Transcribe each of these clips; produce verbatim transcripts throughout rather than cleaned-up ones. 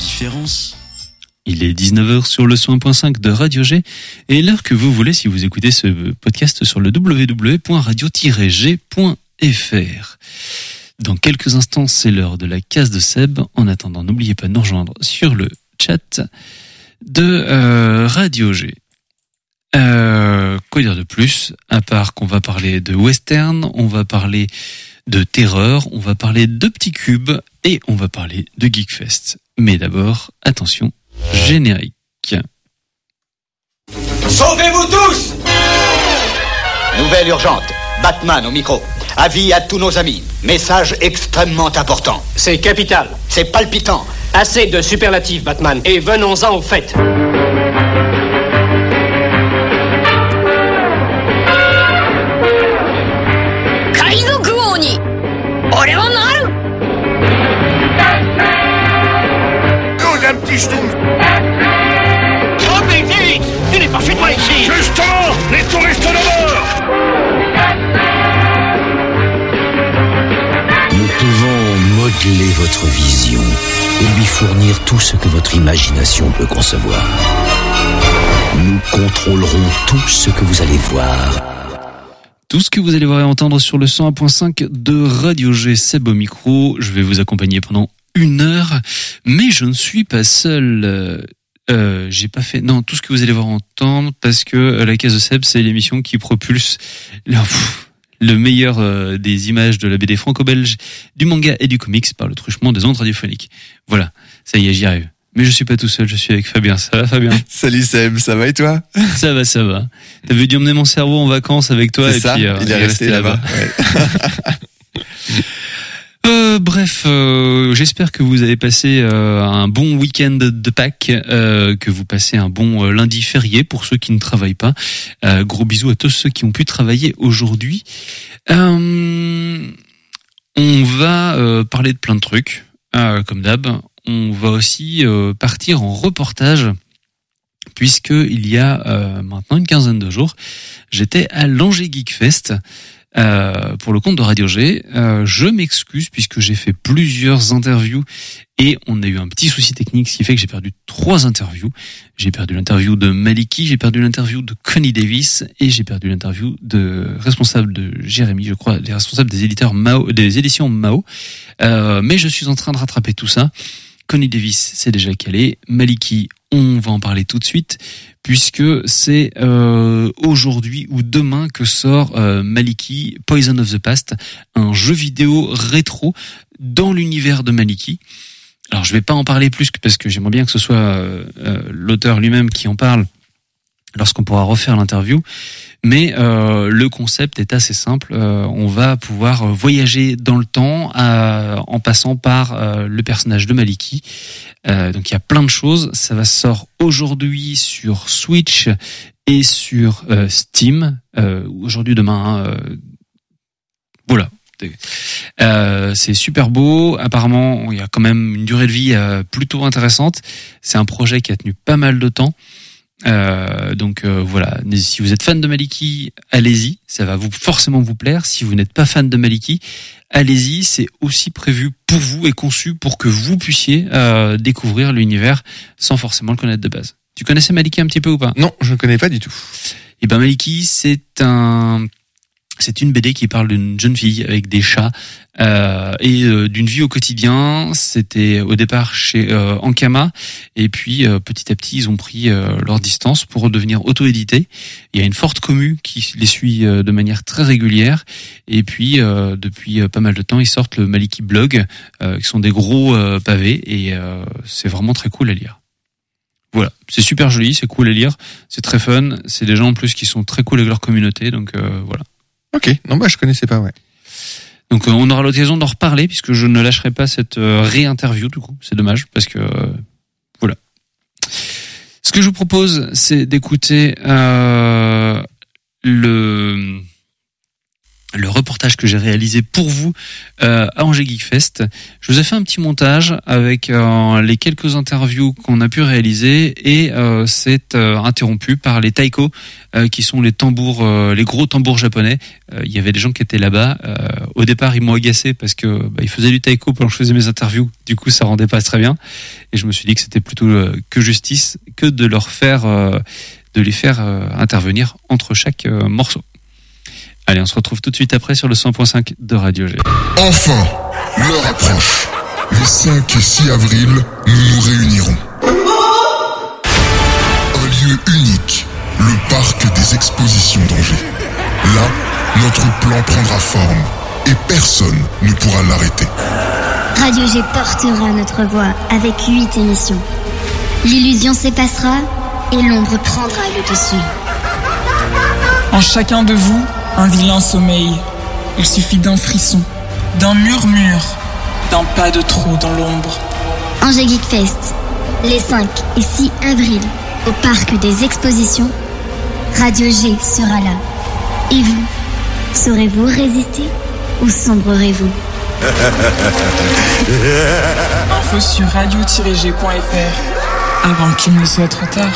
différence. Il est dix-neuf heures sur le cent un point cinq de Radio G et l'heure que vous voulez si vous écoutez ce podcast sur le w w w point radio tiret g point f r. Dans quelques instants, c'est l'heure de la case de Seb. En attendant, n'oubliez pas de nous rejoindre sur le chat de euh, Radio G. Euh, quoi dire de plus, à part qu'on va parler de western, on va parler de terreur, on va parler de petits cubes et on va parler de Geekfest. Mais d'abord, attention, générique. Sauvez-vous tous! Nouvelle urgente. Batman au micro. Avis à tous nos amis. Message extrêmement important. C'est capital. C'est palpitant. Assez de superlatifs, Batman. Et venons-en au fait. Oh, un petit schtroumpf. Oh, mais vite! Il n'est pas chez toi ici! Justement, les touristes de bord. Nous pouvons modeler votre vision et lui fournir tout ce que votre imagination peut concevoir. Nous contrôlerons tout ce que vous allez voir. Tout ce que vous allez voir et entendre sur le cent un point cinq de Radio G, Seb au micro. Je vais vous accompagner pendant une heure, mais je ne suis pas seul. Euh, euh, j'ai pas fait non tout ce que vous allez voir entendre parce que euh, la case de Seb, c'est l'émission qui propulse le, pff, le meilleur euh, des images de la B D franco-belge, du manga et du comics par le truchement des ondes radiophoniques. Voilà, ça y est, j'y arrive. Mais je suis pas tout seul, je suis avec Fabien. Ça va, Fabien? Salut Seb, ça va et toi? Ça va, ça va. T'avais dû emmener mon cerveau en vacances avec toi. C'est et ça, puis euh, il est resté là-bas. là-bas. Ouais. euh, bref, euh, j'espère que vous avez passé euh, un bon week-end de Pâques, euh, que vous passez un bon euh, lundi férié pour ceux qui ne travaillent pas. Euh, gros bisous à tous ceux qui ont pu travailler aujourd'hui. Euh, on va euh, parler de plein de trucs, euh, comme d'hab. On va aussi euh, partir en reportage puisque il y a euh, maintenant une quinzaine de jours, j'étais à l'Angers Geekfest euh, pour le compte de Radio G. Euh, je m'excuse puisque j'ai fait plusieurs interviews et on a eu un petit souci technique, ce qui fait que j'ai perdu trois interviews. J'ai perdu l'interview de Maliki, j'ai perdu l'interview de Connie Davis et j'ai perdu l'interview de responsable de Jérémy, je crois, les responsables des éditeurs Mao, des éditions Mao. Euh, mais je suis en train de rattraper tout ça. Connie Davis, c'est déjà calé. Maliki, on va en parler tout de suite, puisque c'est euh, aujourd'hui ou demain que sort euh, Maliki, Poison of the Past, un jeu vidéo rétro dans l'univers de Maliki. Alors, je vais pas en parler plus, parce que j'aimerais bien que ce soit euh, euh, l'auteur lui-même qui en parle lorsqu'on pourra refaire l'interview. Mais euh, le concept est assez simple. Euh, on va pouvoir voyager dans le temps euh, en passant par euh, le personnage de Maliki. Euh, donc il y a plein de choses. Ça va sortir aujourd'hui sur Switch et sur euh, Steam. Euh, aujourd'hui, demain. Hein, euh, voilà. Euh, c'est super beau. Apparemment, il y a quand même une durée de vie euh, plutôt intéressante. C'est un projet qui a tenu pas mal de temps. Euh, donc euh, voilà, si vous êtes fan de Maliki, allez-y, ça va vous forcément vous plaire. Si vous n'êtes pas fan de Maliki, allez-y, c'est aussi prévu pour vous et conçu pour que vous puissiez euh, découvrir l'univers sans forcément le connaître de base. Tu connaissais Maliki un petit peu ou pas? Non, je ne connais pas du tout. Et ben Maliki, c'est un c'est une B D qui parle d'une jeune fille avec des chats euh, et euh, d'une vie au quotidien. C'était au départ chez euh, Ankama et puis euh, petit à petit ils ont pris euh, leur distance pour devenir auto-édités. Il y a une forte commu qui les suit euh, de manière très régulière et puis euh, depuis euh, pas mal de temps ils sortent le Maliki Blog euh, qui sont des gros euh, pavés et euh, c'est vraiment très cool à lire. Voilà, c'est super joli, c'est cool à lire, c'est très fun, c'est des gens en plus qui sont très cool avec leur communauté donc euh, voilà. Ok, non bah je connaissais pas, ouais. Donc euh, on aura l'occasion d'en reparler puisque je ne lâcherai pas cette euh, réinterview du coup, c'est dommage parce que euh, voilà. Ce que je vous propose, c'est d'écouter euh, le le reportage que j'ai réalisé pour vous euh, à Angers Geek Fest. Je vous ai fait un petit montage avec euh, les quelques interviews qu'on a pu réaliser et euh, c'est euh, interrompu par les taiko euh, qui sont les tambours, euh, les gros tambours japonais. Euh, il y avait des gens qui étaient là-bas. Euh, au départ, ils m'ont agacé parce que bah, ils faisaient du taiko pendant que je faisais mes interviews. Du coup, ça rendait pas très bien. Et je me suis dit que c'était plutôt euh, que justice que de leur faire, euh, de les faire euh, intervenir entre chaque euh, morceau. Allez, on se retrouve tout de suite après sur le cent point cinq de Radio G. Enfin, l'heure approche. Les cinq et six avril, nous nous réunirons. Un lieu unique, le parc des expositions d'Angers. Là, notre plan prendra forme et personne ne pourra l'arrêter. Radio G portera notre voix avec huit émissions. L'illusion s'effacera et l'ombre prendra le dessus. En chacun de vous, un vilain sommeil. Il suffit d'un frisson, d'un murmure, d'un pas de trop dans l'ombre. Angers Geek Fest, les cinq et six avril, au parc des expositions, Radio G sera là. Et vous, saurez-vous résister ou sombrerez-vous? Info sur radio tiret g point f r avant qu'il ne soit trop tard.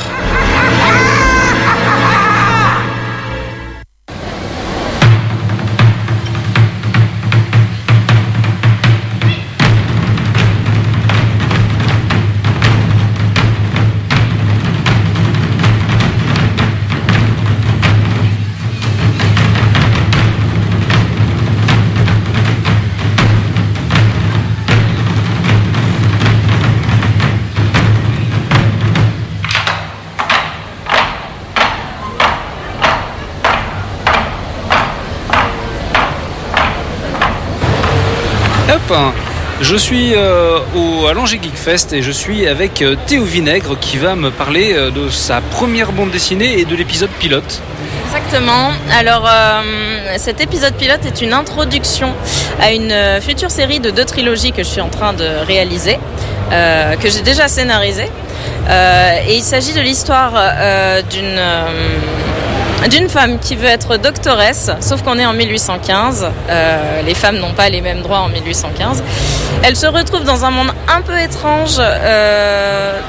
Je suis euh, au, à l'Angers Geek Fest et je suis avec euh, Théo Vinaigre qui va me parler euh, de sa première bande dessinée et de l'épisode pilote. Exactement. Alors euh, cet épisode pilote est une introduction à une euh, future série de deux trilogies que je suis en train de réaliser, euh, que j'ai déjà scénarisée. Euh, et il s'agit de l'histoire euh, d'une... Euh, d'une femme qui veut être doctoresse, sauf qu'on est en mille huit cent quinze. Euh, les femmes n'ont pas les mêmes droits en mille huit cent quinze. Elle se retrouve dans un monde un peu étrange, euh,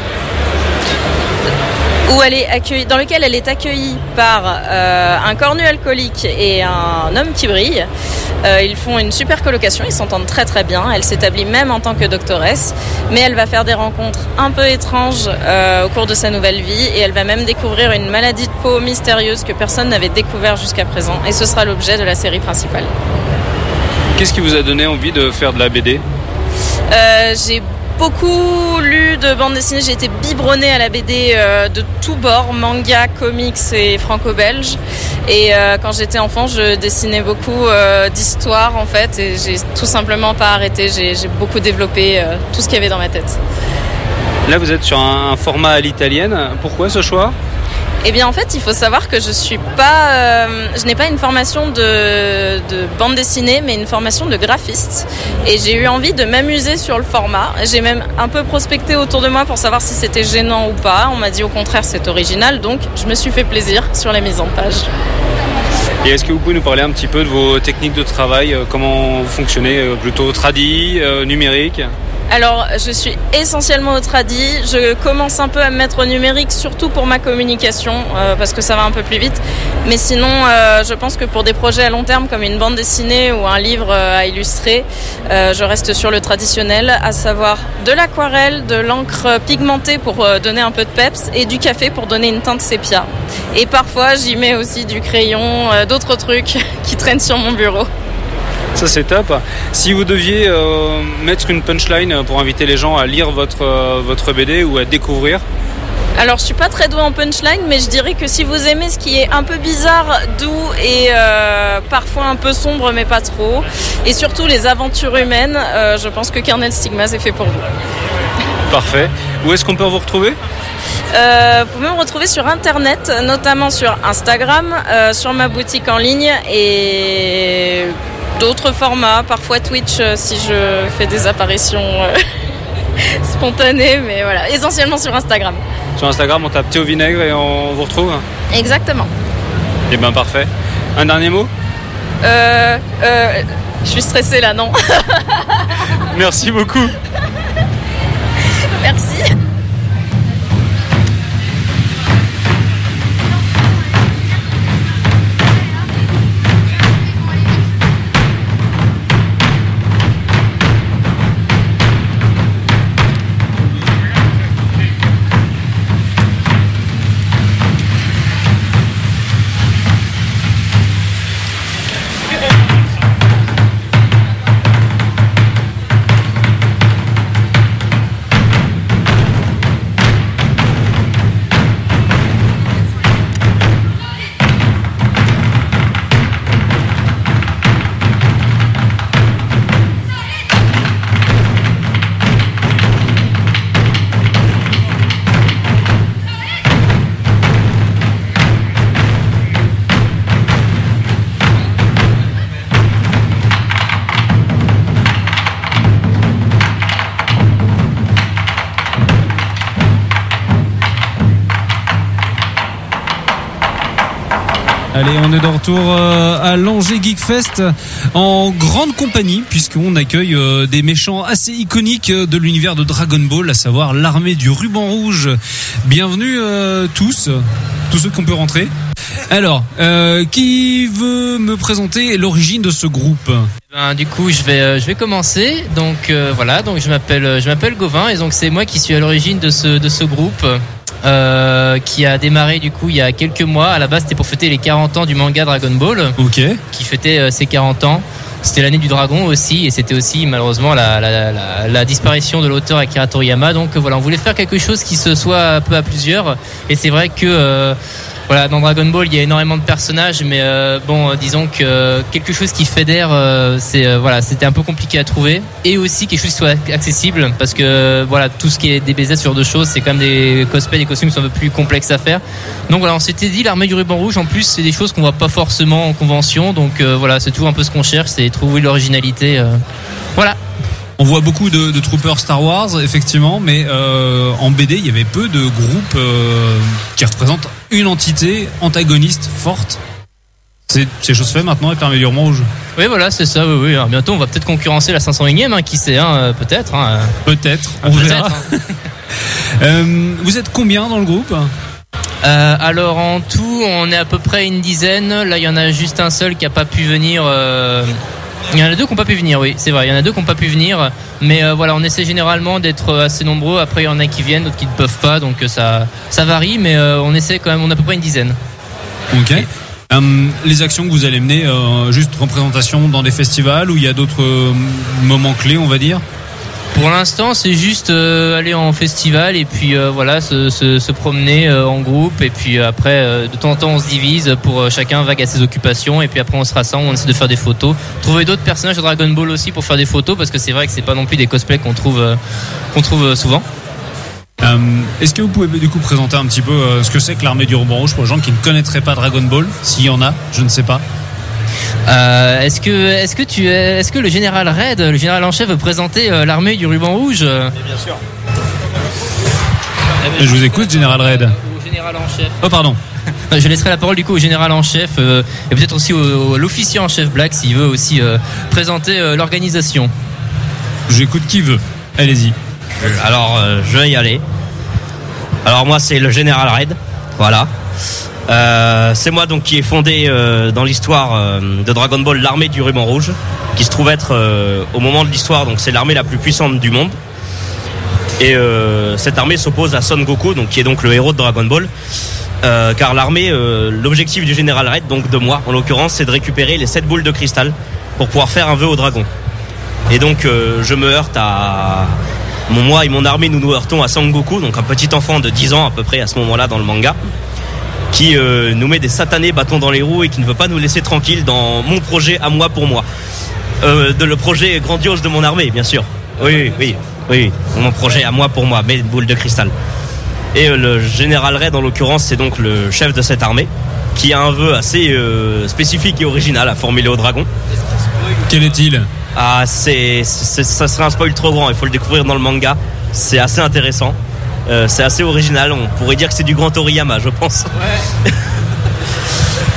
où elle est accueillie, dans lequel elle est accueillie par euh, un cornu alcoolique et un homme qui brille. Euh, ils font une super colocation, ils s'entendent très très bien. Elle s'établit même en tant que doctoresse, mais elle va faire des rencontres un peu étranges euh, au cours de sa nouvelle vie et elle va même découvrir une maladie de peau mystérieuse que personne n'avait découvert jusqu'à présent et ce sera l'objet de la série principale. Qu'est-ce qui vous a donné envie de faire de la B D ? euh, J'ai beaucoup lu de bandes dessinées, j'ai été biberonnée à la B D euh, de tous bords, manga, comics et franco-belge. Et euh, quand j'étais enfant, je dessinais beaucoup euh, d'histoires en fait, et j'ai tout simplement pas arrêté. J'ai, j'ai beaucoup développé euh, tout ce qu'il y avait dans ma tête. Là, vous êtes sur un format à l'italienne. Pourquoi ce choix ? Eh bien en fait, il faut savoir que je suis pas, euh, je n'ai pas une formation de, de bande dessinée, mais une formation de graphiste. Et j'ai eu envie de m'amuser sur le format. J'ai même un peu prospecté autour de moi pour savoir si c'était gênant ou pas. On m'a dit au contraire c'est original, donc je me suis fait plaisir sur la mise en page. Et est-ce que vous pouvez nous parler un petit peu de vos techniques de travail ? Comment vous fonctionnez ? Plutôt tradi, euh, numérique ? Alors, je suis essentiellement au tradi. Je commence un peu à me mettre au numérique, surtout pour ma communication, euh, parce que ça va un peu plus vite. Mais sinon, euh, je pense que pour des projets à long terme, comme une bande dessinée ou un livre euh, à illustrer, euh, je reste sur le traditionnel, à savoir de l'aquarelle, de l'encre pigmentée pour euh, donner un peu de peps, et du café pour donner une teinte sépia. Et parfois, j'y mets aussi du crayon, euh, d'autres trucs qui traînent sur mon bureau. Ça c'est top. Si vous deviez euh, mettre une punchline pour inviter les gens à lire votre, euh, votre B D ou à découvrir ? Alors je suis pas très douée en punchline, mais je dirais que si vous aimez ce qui est un peu bizarre, doux et euh, parfois un peu sombre mais pas trop, et surtout les aventures humaines, euh, je pense que Kernel Stigmas est fait pour vous. Parfait. Où est-ce qu'on peut vous retrouver ? Euh, vous pouvez me retrouver sur internet, notamment sur Instagram, euh, sur ma boutique en ligne et d'autres formats, parfois Twitch euh, si je fais des apparitions euh, spontanées, mais voilà, essentiellement sur Instagram. Sur Instagram, on tape Théo Vinaigre et on vous retrouve ? Exactement. Eh bien parfait. Un dernier mot ? Euh, euh, je suis stressée là, non. Merci beaucoup. Merci. Allez, on est de retour à l'Angers Geekfest en grande compagnie puisqu'on accueille des méchants assez iconiques de l'univers de Dragon Ball, à savoir l'armée du ruban rouge. Bienvenue euh, tous, tous ceux qu'on peut rentrer. Alors, euh, qui veut me présenter l'origine de ce groupe ? Ben, du coup, je vais, euh, je vais commencer. Donc euh, voilà, donc je m'appelle, je m'appelle Gauvin et donc c'est moi qui suis à l'origine de ce, de ce groupe. Euh, qui a démarré du coup il y a quelques mois. À la base c'était pour fêter les quarante ans du manga Dragon Ball, ok, qui fêtait euh, ses quarante ans. C'était l'année du dragon aussi, et c'était aussi malheureusement la, la, la, la disparition de l'auteur Akira Toriyama. Donc voilà, on voulait faire quelque chose qui se soit un peu à plusieurs, et c'est vrai que euh, voilà, dans Dragon Ball il y a énormément de personnages, mais euh, bon, euh, disons que euh, quelque chose qui fédère, euh, c'est euh, voilà, c'était un peu compliqué à trouver, et aussi quelque chose qui soit accessible, parce que euh, voilà, tout ce qui est D B Z, ce genre de choses, c'est quand même des cosplays, des costumes qui sont un peu plus complexes à faire. Donc voilà, on s'était dit l'armée du ruban rouge, en plus c'est des choses qu'on voit pas forcément en convention, donc euh, voilà, c'est toujours un peu ce qu'on cherche, c'est trouver l'originalité. Euh, voilà. On voit beaucoup de, de troopers Star Wars, effectivement, mais euh, en B D, il y avait peu de groupes euh, qui représentent une entité antagoniste forte. C'est, c'est chose faite maintenant avec l'armée du ruban rouge. Oui, voilà, c'est ça, oui, oui. Alors, bientôt, on va peut-être concurrencer la cinq cent unième, hein, qui sait, hein, peut-être. Hein. Peut-être, on peut-être, verra. Hein. euh, vous êtes combien dans le groupe ? Euh, alors en tout, on est à peu près une dizaine. Là, il y en a juste un seul qui a pas pu venir. Euh... Il y en a deux qui n'ont pas pu venir, oui, c'est vrai. Il y en a deux qui n'ont pas pu venir, mais euh, voilà, on essaie généralement d'être assez nombreux. Après, il y en a qui viennent, d'autres qui ne peuvent pas, donc ça, ça varie, mais euh, on essaie quand même. On a à peu près une dizaine. Ok. Euh, les actions que vous allez mener, euh, juste représentation dans des festivals ou il y a d'autres euh, moments clés, on va dire ? Pour l'instant, c'est juste euh, aller en festival et puis euh, voilà, se, se, se promener euh, en groupe, et puis euh, après, euh, de temps en temps, on se divise pour euh, chacun vague à ses occupations, et puis après, on se rassemble, on essaie de faire des photos, trouver d'autres personnages de Dragon Ball aussi pour faire des photos, parce que c'est vrai que c'est pas non plus des cosplays qu'on trouve euh, qu'on trouve souvent. Euh, est-ce que vous pouvez du coup présenter un petit peu euh, ce que c'est que l'armée du ruban rouge pour les gens qui ne connaîtraient pas Dragon Ball, s'il y en a, je ne sais pas. Euh, est-ce que, est-ce que tu, est-ce que le général Red, le général en chef, veut présenter euh, l'armée du ruban rouge ? Bien sûr. Je vous écoute, général Red. Au général en chef. Oh pardon. Je laisserai la parole du coup au général en chef euh, et peut-être aussi au, au, l'officier en chef Black s'il veut aussi euh, présenter euh, l'organisation. J'écoute qui veut. Allez-y. Alors euh, je vais y aller. Alors moi c'est le général Red. Voilà. Euh, c'est moi donc qui ai fondé euh, dans l'histoire euh, de Dragon Ball l'armée du ruban rouge, qui se trouve être euh, au moment de l'histoire, donc c'est l'armée la plus puissante du monde. Et euh, cette armée s'oppose à Son Goku, donc qui est donc le héros de Dragon Ball. Euh, car l'armée, euh, l'objectif du général Red, donc de moi en l'occurrence, c'est de récupérer les sept boules de cristal pour pouvoir faire un vœu au dragon. Et donc euh, je me heurte à mon, moi et mon armée, nous nous heurtons à Son Goku, donc un petit enfant de dix ans à peu près à ce moment-là dans le manga, qui euh, nous met des satanés bâtons dans les roues et qui ne veut pas nous laisser tranquilles dans mon projet à moi pour moi. Euh, de le projet grandiose de mon armée, bien sûr. Oui, oui, oui, oui. Mon projet à moi pour moi, mes boules de cristal. Et euh, le général Red, en l'occurrence, c'est donc le chef de cette armée, qui a un vœu assez euh, spécifique et original à formuler au dragon. Quel est-il ? Ah, c'est, c'est, ça serait un spoil trop grand, il faut le découvrir dans le manga. C'est assez intéressant. Euh, c'est assez original, on pourrait dire que c'est du grand Toriyama, je pense. Ouais.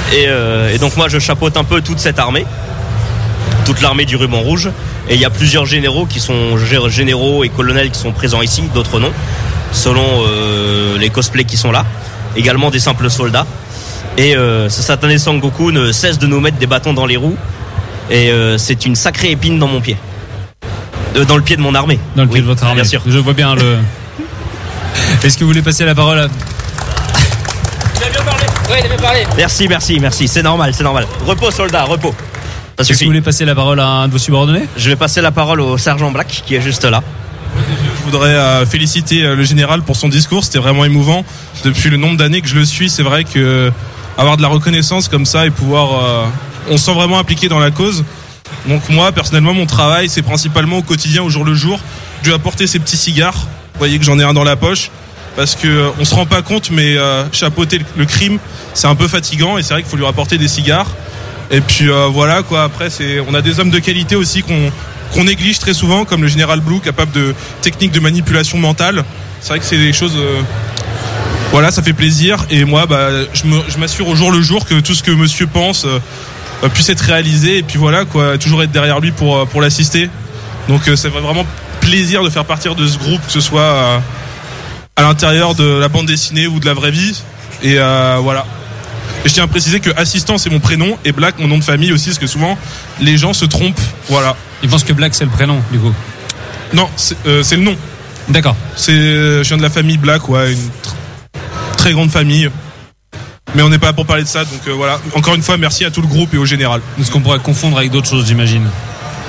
Et, euh, et donc moi je chapeaute un peu toute cette armée, toute l'armée du ruban rouge. Et il y a plusieurs généraux qui sont généraux et colonels qui sont présents ici, d'autres non, selon euh, les cosplays qui sont là. Également des simples soldats. Et euh, ce satané Sangoku ne cesse de nous mettre des bâtons dans les roues. Et euh, c'est une sacrée épine dans mon pied. Euh, dans le pied de mon armée. Dans le pied oui, de votre armée. Bien sûr. Je vois bien le. Est-ce que vous voulez passer la parole à... Il a bien parlé. Oui, il a bien parlé. Merci, merci, merci. C'est normal, c'est normal. Repos, soldat, repos. Ça Est-ce que vous voulez passer la parole à un de vos subordonnés ? Je vais passer la parole au sergent Black qui est juste là. Je voudrais euh, féliciter euh, le général pour son discours, c'était vraiment émouvant. Depuis le nombre d'années que je le suis, c'est vrai que euh, avoir de la reconnaissance comme ça et pouvoir, euh, on se sent vraiment impliqué dans la cause. Donc moi, personnellement, mon travail, c'est principalement au quotidien, au jour le jour. Je dois apporter ces petits cigares. Vous voyez que j'en ai un dans la poche parce que euh, on se rend pas compte, mais euh, chapeauter le, le crime, c'est un peu fatigant et c'est vrai qu'il faut lui rapporter des cigares. Et puis euh, voilà quoi. Après, c'est, on a des hommes de qualité aussi qu'on qu'on néglige très souvent, comme le général Blue, capable de techniques de manipulation mentale. C'est vrai que c'est des choses... Euh, voilà, ça fait plaisir. Et moi, bah, je, me, je m'assure au jour le jour que tout ce que monsieur pense euh, puisse être réalisé. Et puis voilà, quoi, toujours être derrière lui pour, pour l'assister. Donc euh, c'est vraiment plaisir de faire partir de ce groupe, que ce soit euh, à l'intérieur de la bande dessinée ou de la vraie vie. Et euh, voilà. Et je tiens à préciser que assistant c'est mon prénom et Black mon nom de famille aussi, parce que souvent les gens se trompent. Voilà. Ils pensent que Black c'est le prénom du coup. Non, c'est, euh, c'est le nom. D'accord. C'est, euh, je viens de la famille Black, ouais, une tr- très grande famille. Mais on n'est pas là pour parler de ça, donc euh, voilà. Encore une fois, merci à tout le groupe et au général. Est-ce qu'on pourrait confondre avec d'autres choses, j'imagine ? Comment ?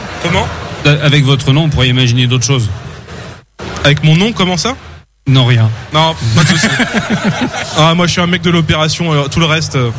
Avec votre nom, on pourrait imaginer d'autres choses. Avec mon nom, comment ça ? Non, rien. Non, pas de souci. Ah, moi, je suis un mec de l'opération. Alors, tout le reste. Euh...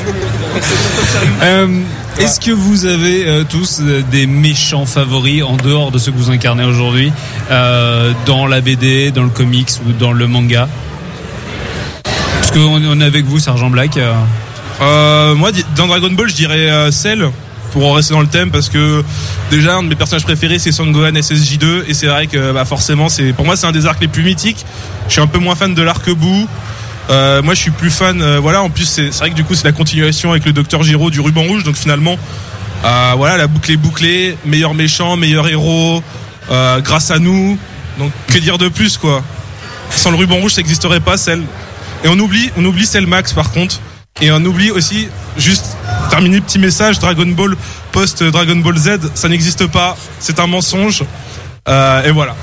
euh, est-ce que vous avez euh, tous euh, des méchants favoris en dehors de ceux que vous incarnez aujourd'hui, euh, dans la B D, dans le comics ou dans le manga ? Parce qu'on on est avec vous, Sergent Black. Euh... Euh, moi, dans Dragon Ball, je dirais euh, Cell. Pour rester dans le thème, parce que déjà un de mes personnages préférés c'est Son Gohan S S J deux, et c'est vrai que bah, forcément c'est, pour moi c'est un des arcs les plus mythiques. Je suis un peu moins fan de l'arc Boo. Euh, moi je suis plus fan, euh, voilà, en plus c'est, c'est vrai que du coup c'est la continuation avec le Docteur Giro du Ruban Rouge, donc finalement euh, voilà, la boucle est bouclée, meilleur méchant, meilleur héros, euh, grâce à nous, donc que dire de plus quoi. Sans le Ruban Rouge ça n'existerait pas, Cell. Et on oublie, on oublie Cell Max par contre, et on oublie aussi, juste terminer, petit message, Dragon Ball post Dragon Ball Z, ça n'existe pas, c'est un mensonge. Euh, et voilà.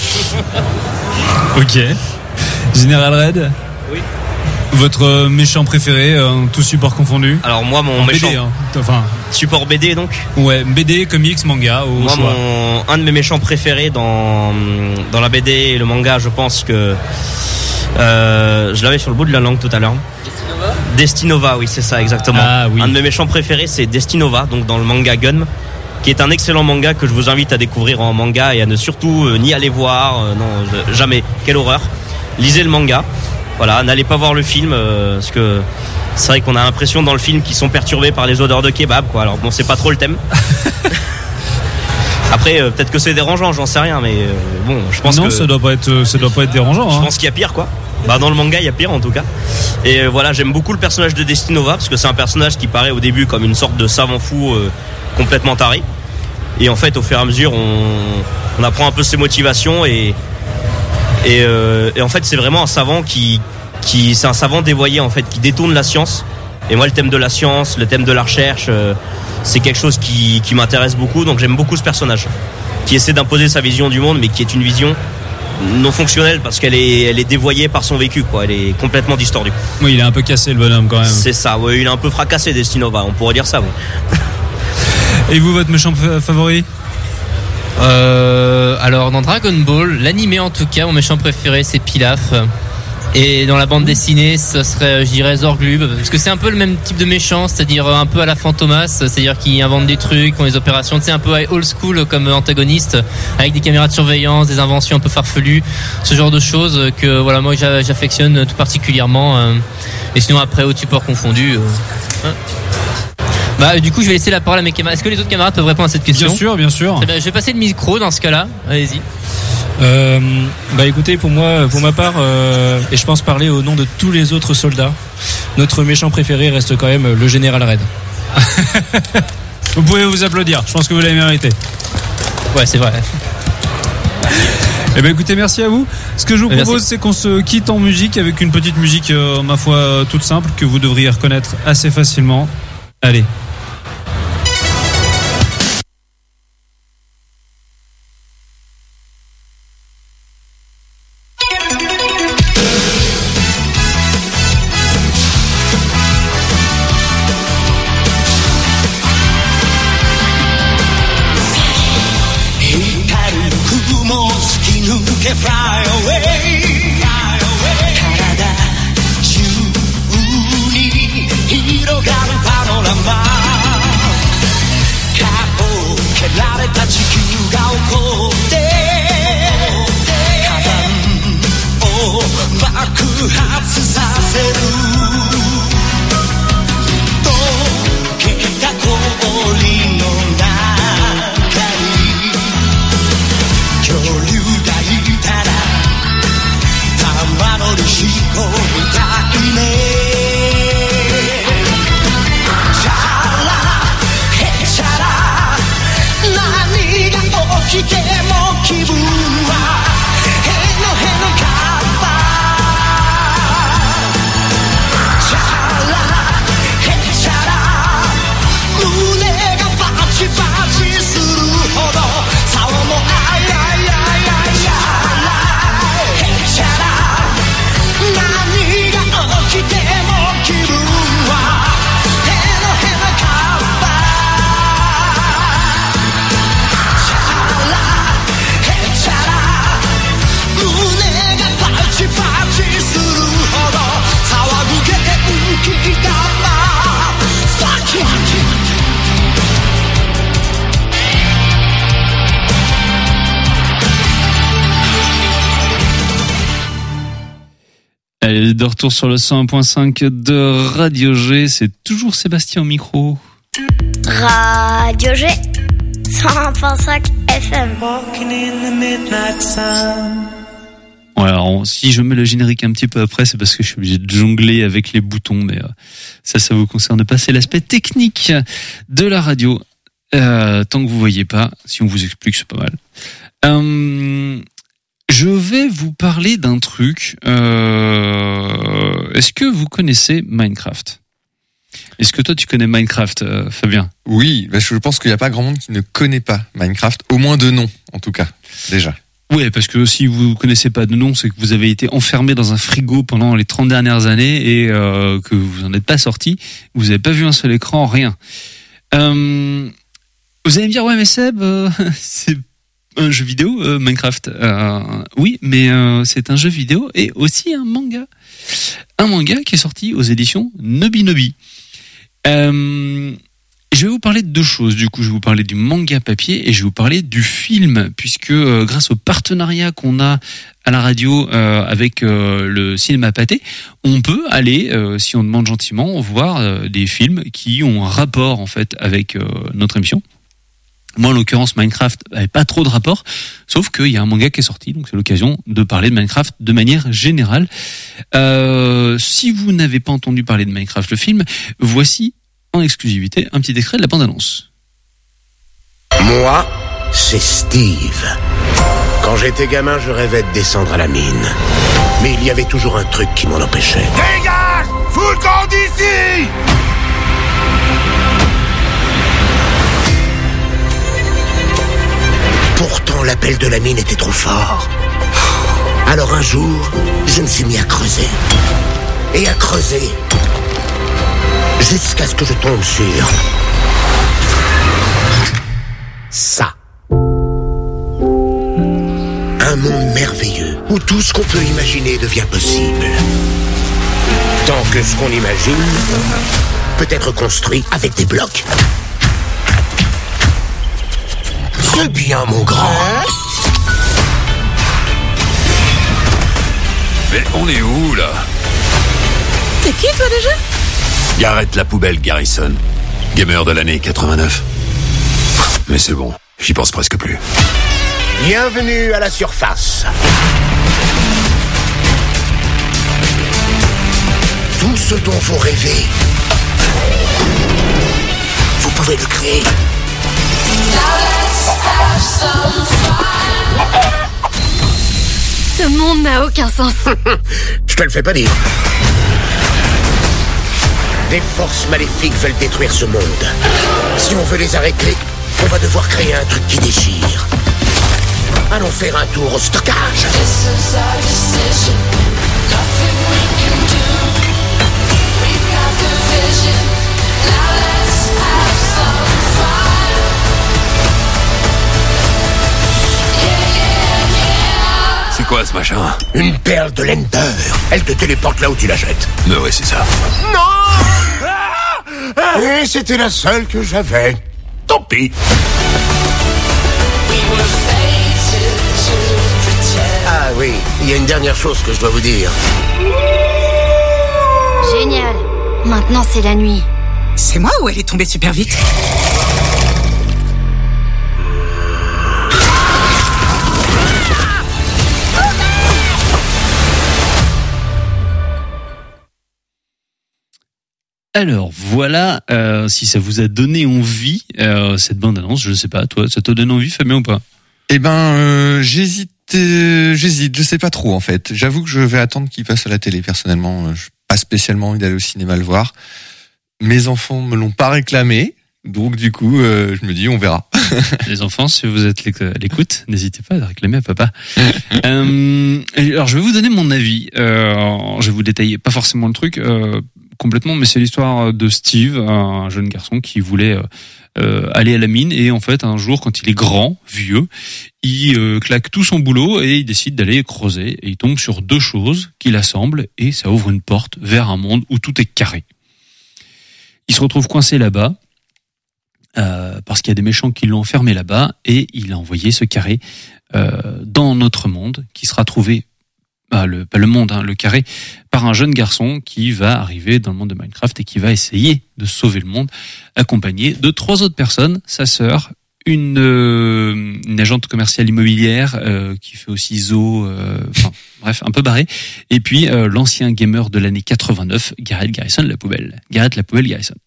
Ok. Général Red ? Oui. Votre méchant préféré, euh, tout support confondu ? Alors moi, mon en méchant... B D, hein. Enfin... Support B D donc ? Ouais, B D, comics, manga, au moi, choix. Mon... un de mes méchants préférés dans, dans la B D et le manga, je pense que... Euh, je l'avais sur le bout de la langue tout à l'heure. Destinova, oui, c'est ça, exactement. Ah, oui. Un de mes méchants préférés, c'est Destinova, donc dans le manga Gun, qui est un excellent manga que je vous invite à découvrir en manga et à ne surtout euh, ni aller voir, euh, non, euh, jamais. Quelle horreur. Lisez le manga. Voilà, n'allez pas voir le film, euh, parce que c'est vrai qu'on a l'impression dans le film qu'ils sont perturbés par les odeurs de kebab, quoi. Alors bon, c'est pas trop le thème. Après, euh, peut-être que c'est dérangeant, j'en sais rien, mais euh, bon, je pense non, que... Non, ça doit pas être, ça doit pas être dérangeant. Je hein. pense qu'il y a pire, quoi. Bah, dans le manga, il y a pire, en tout cas. Et euh, voilà, j'aime beaucoup le personnage de Destinova, parce que c'est un personnage qui paraît au début comme une sorte de savant fou euh, complètement taré. Et en fait, au fur et à mesure, on, on apprend un peu ses motivations, et, et, euh, et en fait, c'est vraiment un savant qui, qui... C'est un savant dévoyé, en fait, qui détourne la science. Et moi, le thème de la science, le thème de la recherche... Euh, c'est quelque chose qui, qui m'intéresse beaucoup, donc j'aime beaucoup ce personnage qui essaie d'imposer sa vision du monde, mais qui est une vision non fonctionnelle parce qu'elle est, elle est dévoyée par son vécu, quoi. Elle est complètement distordue. Oui, il est un peu cassé le bonhomme quand même. C'est ça, ouais, il est un peu fracassé, Destinova, on pourrait dire ça. Ouais. Et vous, votre méchant favori ? euh, Alors dans Dragon Ball, l'animé en tout cas, mon méchant préféré c'est Pilaf. Et dans la bande dessinée, ce serait, je dirais, Zorglub, parce que c'est un peu le même type de méchant, c'est-à-dire un peu à la Fantomas, c'est-à-dire qu'ils inventent des trucs, ont des opérations, tu sais, un peu old school comme antagoniste, avec des caméras de surveillance, des inventions un peu farfelues, ce genre de choses que, voilà, moi j'affectionne tout particulièrement. Et sinon après, au support confondu. Hein. Bah, du coup, je vais laisser la parole à mes camarades. Est-ce que les autres camarades peuvent répondre à cette question ? Bien sûr, bien sûr. Très bien, je vais passer le micro dans ce cas-là. Allez-y. Euh, bah écoutez, pour moi, pour ma part, euh, et je pense parler au nom de tous les autres soldats, notre méchant préféré reste quand même le Général Red. Vous pouvez vous applaudir, je pense que vous l'avez mérité. Ouais, c'est vrai. Eh ben écoutez, merci à vous. Ce que je vous Merci. propose, c'est qu'on se quitte en musique avec une petite musique, euh, ma foi, euh, toute simple, que vous devriez reconnaître assez facilement. Allez. Fly away, fly away. 体中に広がるパノラマ。顔蹴られた地球が起こって火山を爆発させる。溶けた氷の中に恐竜がいたら玉乗りしこみたいね。チャラヘチャラ何が起きても気分はへのへのカッパ。チャラヘチャラ胸がバチバチするほど竿もあいあいあいあい。チャラヘチャラ何が起きても気分はへのへのカッパ。チャラヘチャラ胸がバチバチするほど騒ぐ元気玉。サキサキ Allez, de retour sur le cent un point cinq de Radio G, c'est toujours Sébastien au micro. Radio G, cent un point cinq F M. Voilà, alors, si je mets le générique un petit peu après, c'est parce que je suis obligé de jongler avec les boutons, mais euh, ça, ça vous concerne pas. C'est l'aspect technique de la radio. Euh, tant que vous voyez pas, si on vous explique, c'est pas mal. Euh, je vais vous parler d'un truc. Euh, est-ce que vous connaissez Minecraft ? Est-ce que toi tu connais Minecraft, euh, Fabien ? Oui, bah je pense qu'il n'y a pas grand monde qui ne connaît pas Minecraft, au moins de nom en tout cas, déjà. Oui, parce que si vous connaissez pas de nom, c'est que vous avez été enfermé dans un frigo pendant les trente dernières années et euh, que vous n'en êtes pas sorti, vous n'avez pas vu un seul écran, rien. Euh, vous allez me dire, ouais mais Seb, euh, c'est un jeu vidéo, euh, Minecraft. Euh, oui, mais euh, c'est un jeu vidéo et aussi un manga. Un manga qui est sorti aux éditions Nobi Nobi. Euh, je vais vous parler de deux choses. Du coup, je vais vous parler du manga papier et je vais vous parler du film, puisque euh, grâce au partenariat qu'on a à la radio euh, avec euh, le cinéma Pathé, on peut aller, euh, si on demande gentiment, voir euh, des films qui ont un rapport en fait avec euh, notre émission. Moi, en l'occurrence, Minecraft n'avait pas trop de rapport, sauf qu'il y a un manga qui est sorti, donc c'est l'occasion de parler de Minecraft de manière générale. Euh, si vous n'avez pas entendu parler de Minecraft, le film, voici en exclusivité un petit extrait de la bande-annonce. Moi, c'est Steve. Quand j'étais gamin, je rêvais de descendre à la mine. Mais il y avait toujours un truc qui m'en empêchait. Dégage! Fous le camp d'ici! Pourtant, l'appel de la mine était trop fort. Alors un jour, je me suis mis à creuser. Et à creuser. Jusqu'à ce que je tombe sur... ça. Un monde merveilleux, où tout ce qu'on peut imaginer devient possible. Tant que ce qu'on imagine peut être construit avec des blocs. C'est bien, mon grand. Mais on est où, là? T'es qui, toi, déjà? Garrett la poubelle, Garrison. Gamer de l'année quatre-vingt-neuf. Mais c'est bon, j'y pense presque plus. Bienvenue à la surface. Tout ce ce dont vous rêvez, vous pouvez le créer. Ce monde n'a aucun sens. Je te le fais pas dire. Des forces maléfiques veulent détruire ce monde. Si on veut les arrêter, on va devoir créer un truc qui déchire. Allons faire un tour au stockage. C'est quoi ce machin? Une perle de l'Ender. Elle te téléporte là où tu la jettes. Mais ouais, c'est ça. Non! Et c'était la seule que j'avais. Tant pis. Ah oui, il y a une dernière chose que je dois vous dire. Génial. Maintenant, c'est la nuit. C'est moi ou elle est tombée super vite? Alors voilà, euh, si ça vous a donné envie, euh, cette bande-annonce, je ne sais pas, toi, ça t'a donné envie, Fabien, ou pas? Eh ben, euh, j'hésite, euh, j'hésite, je sais pas trop en fait. J'avoue que je vais attendre qu'il passe à la télé. Personnellement, je n'ai pas spécialement envie d'aller au cinéma le voir. Mes enfants me l'ont pas réclamé, donc du coup, euh, je me dis, on verra. Les enfants, si vous êtes à l'écoute, n'hésitez pas à réclamer à papa. euh, alors, je vais vous donner mon avis. Euh, je vais vous détailler pas forcément le truc. Euh, complètement, mais c'est l'histoire de Steve, un jeune garçon qui voulait euh, aller à la mine, et en fait un jour, quand il est grand, vieux, il euh, claque tout son boulot et il décide d'aller creuser, et il tombe sur deux choses qu'il assemble, et ça ouvre une porte vers un monde où tout est carré. Il se retrouve coincé là-bas euh, parce qu'il y a des méchants qui l'ont enfermé là-bas, et il a envoyé ce carré euh, dans notre monde, qui sera trouvé Ah, le, pas le monde, hein, le carré, par un jeune garçon qui va arriver dans le monde de Minecraft et qui va essayer de sauver le monde, accompagné de trois autres personnes, sa sœur, une, euh, une agente commerciale immobilière euh, qui fait aussi zoo, euh, enfin bref, un peu barré, et puis euh, l'ancien gamer de l'année quatre-vingt-neuf, Garrett Garrison, la poubelle. Garrett la poubelle Garrison.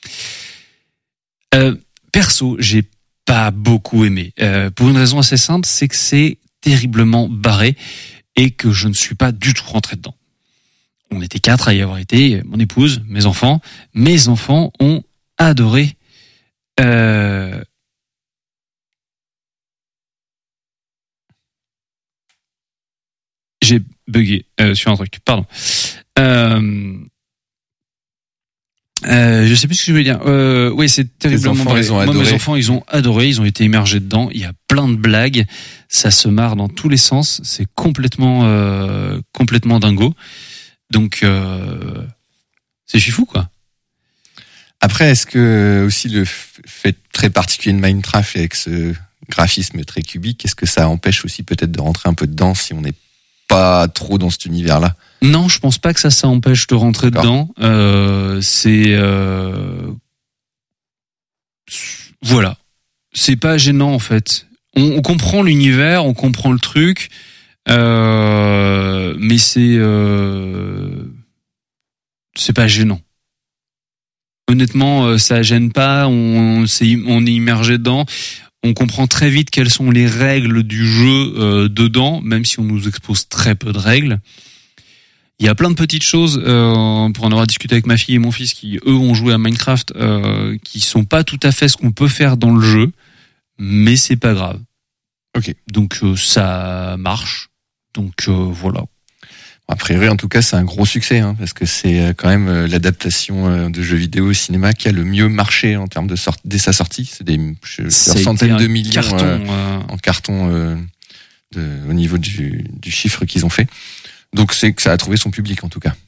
Euh, perso, j'ai pas beaucoup aimé. Euh, pour une raison assez simple, c'est que c'est terriblement barré, et que je ne suis pas du tout rentré dedans. On était quatre à y avoir été, mon épouse, mes enfants. Mes enfants ont adoré. Euh... J'ai bugué euh, sur un truc, pardon. Euh... Euh, je sais plus ce que je voulais dire. Euh, oui, c'est terriblement enfants, vrai. ils ont Moi, adoré. mes enfants, ils ont adoré. Ils ont été immergés dedans. Il y a plein de blagues. Ça se marre dans tous les sens. C'est complètement, euh, complètement dingo. Donc, euh, c'est fifou, quoi. Après, est-ce que aussi le fait très particulier de Minecraft avec ce graphisme très cubique, est-ce que ça empêche aussi peut-être de rentrer un peu dedans si on n'est pas trop dans cet univers-là? Non, je pense pas que ça, ça empêche de rentrer dedans. Euh, c'est euh, voilà, c'est pas gênant en fait. On, on comprend l'univers, on comprend le truc, euh, mais c'est euh, c'est pas gênant. Honnêtement, ça gêne pas. On, c'est, on est immergé dedans. On comprend très vite quelles sont les règles du jeu euh, dedans, même si on nous expose très peu de règles. Il y a plein de petites choses, euh, pour en avoir discuté avec ma fille et mon fils, qui eux ont joué à Minecraft, euh, qui sont pas tout à fait ce qu'on peut faire dans le jeu, mais c'est pas grave. Ok. Donc euh, ça marche. Donc euh, voilà. A priori, en tout cas, c'est un gros succès, hein, parce que c'est quand même euh, l'adaptation euh, de jeux vidéo au cinéma qui a le mieux marché en termes de sortie dès sa sortie. C'est des je, Ça a centaines été de un millions carton, euh, euh. en carton euh, de, au niveau du, du chiffre qu'ils ont fait. Donc c'est que ça a trouvé son public en tout cas.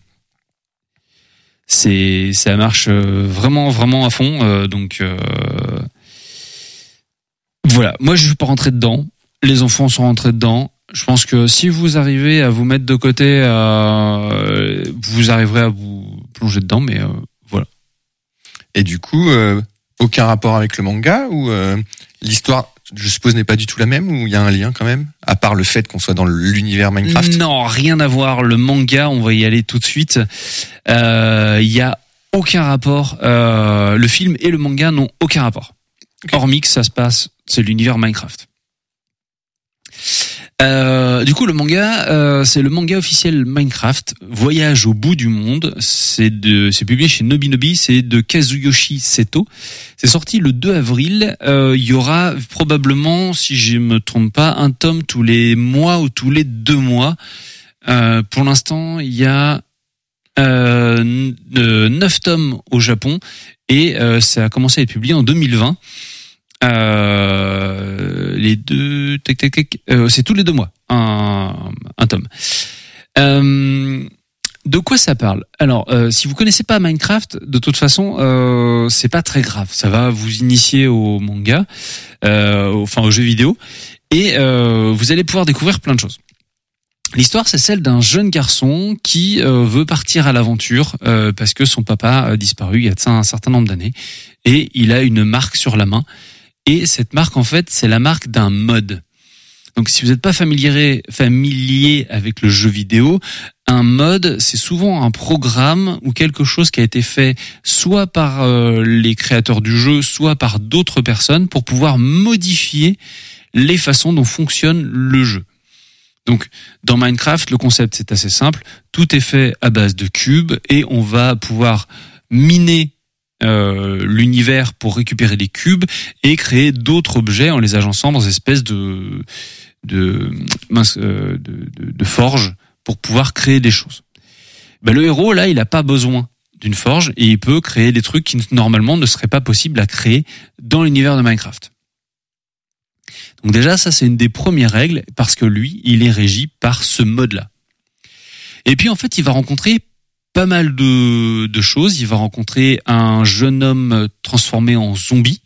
C'est ça marche euh, vraiment vraiment à fond. Euh, donc euh, voilà. Moi, je suis pas rentré dedans. Les enfants sont rentrés dedans. Je pense que si vous arrivez à vous mettre de côté, euh, vous arriverez à vous plonger dedans, mais euh, voilà. Et du coup, euh, aucun rapport avec le manga ou euh, l'histoire. je suppose, n'est pas du tout la même, ou il y a un lien quand même, à part le fait qu'on soit dans l'univers Minecraft? Non, rien à voir. Le manga, on va y aller tout de suite. Euh, il y a aucun rapport. Euh, le film et le manga n'ont aucun rapport. Okay. Hormis que ça se passe, c'est l'univers Minecraft. Euh, du coup, le manga, euh, c'est le manga officiel Minecraft, Voyage au bout du monde. C'est de, c'est publié chez Nobinobi, c'est de Kazuyoshi Seto. C'est sorti le deux avril. Euh, il y aura probablement, si je me trompe pas, un tome tous les mois ou tous les deux mois. Euh, pour l'instant, il y a euh, neuf tomes au Japon et euh, ça a commencé à être publié en deux mille vingt. Euh, les deux, tac, tac, tac, euh, c'est tous les deux mois, un, un tome. Euh, de quoi ça parle? Alors, euh, si vous connaissez pas Minecraft, de toute façon, euh, c'est pas très grave. Ça va vous initier au manga, euh, enfin aux jeux vidéo, et euh, vous allez pouvoir découvrir plein de choses. L'histoire, c'est celle d'un jeune garçon qui euh, veut partir à l'aventure euh, parce que son papa a disparu il y a de ça un certain nombre d'années, et il a une marque sur la main. Et cette marque, en fait, c'est la marque d'un mod. Donc, si vous n'êtes pas familier, familier avec le jeu vidéo, un mod, c'est souvent un programme ou quelque chose qui a été fait soit par euh, les créateurs du jeu, soit par d'autres personnes pour pouvoir modifier les façons dont fonctionne le jeu. Donc, dans Minecraft, le concept, c'est assez simple. Tout est fait à base de cubes et on va pouvoir miner Euh, l'univers pour récupérer les cubes et créer d'autres objets en les agençant dans des espèces de de, mince, euh, de, de de forges pour pouvoir créer des choses. Ben, le héros là, il a pas besoin d'une forge et il peut créer des trucs qui normalement ne seraient pas possibles à créer dans l'univers de Minecraft. Donc déjà, ça c'est une des premières règles parce que lui, il est régi par ce mode-là. Et puis en fait, il va rencontrer pas mal de, de choses. Il va rencontrer un jeune homme transformé en zombie,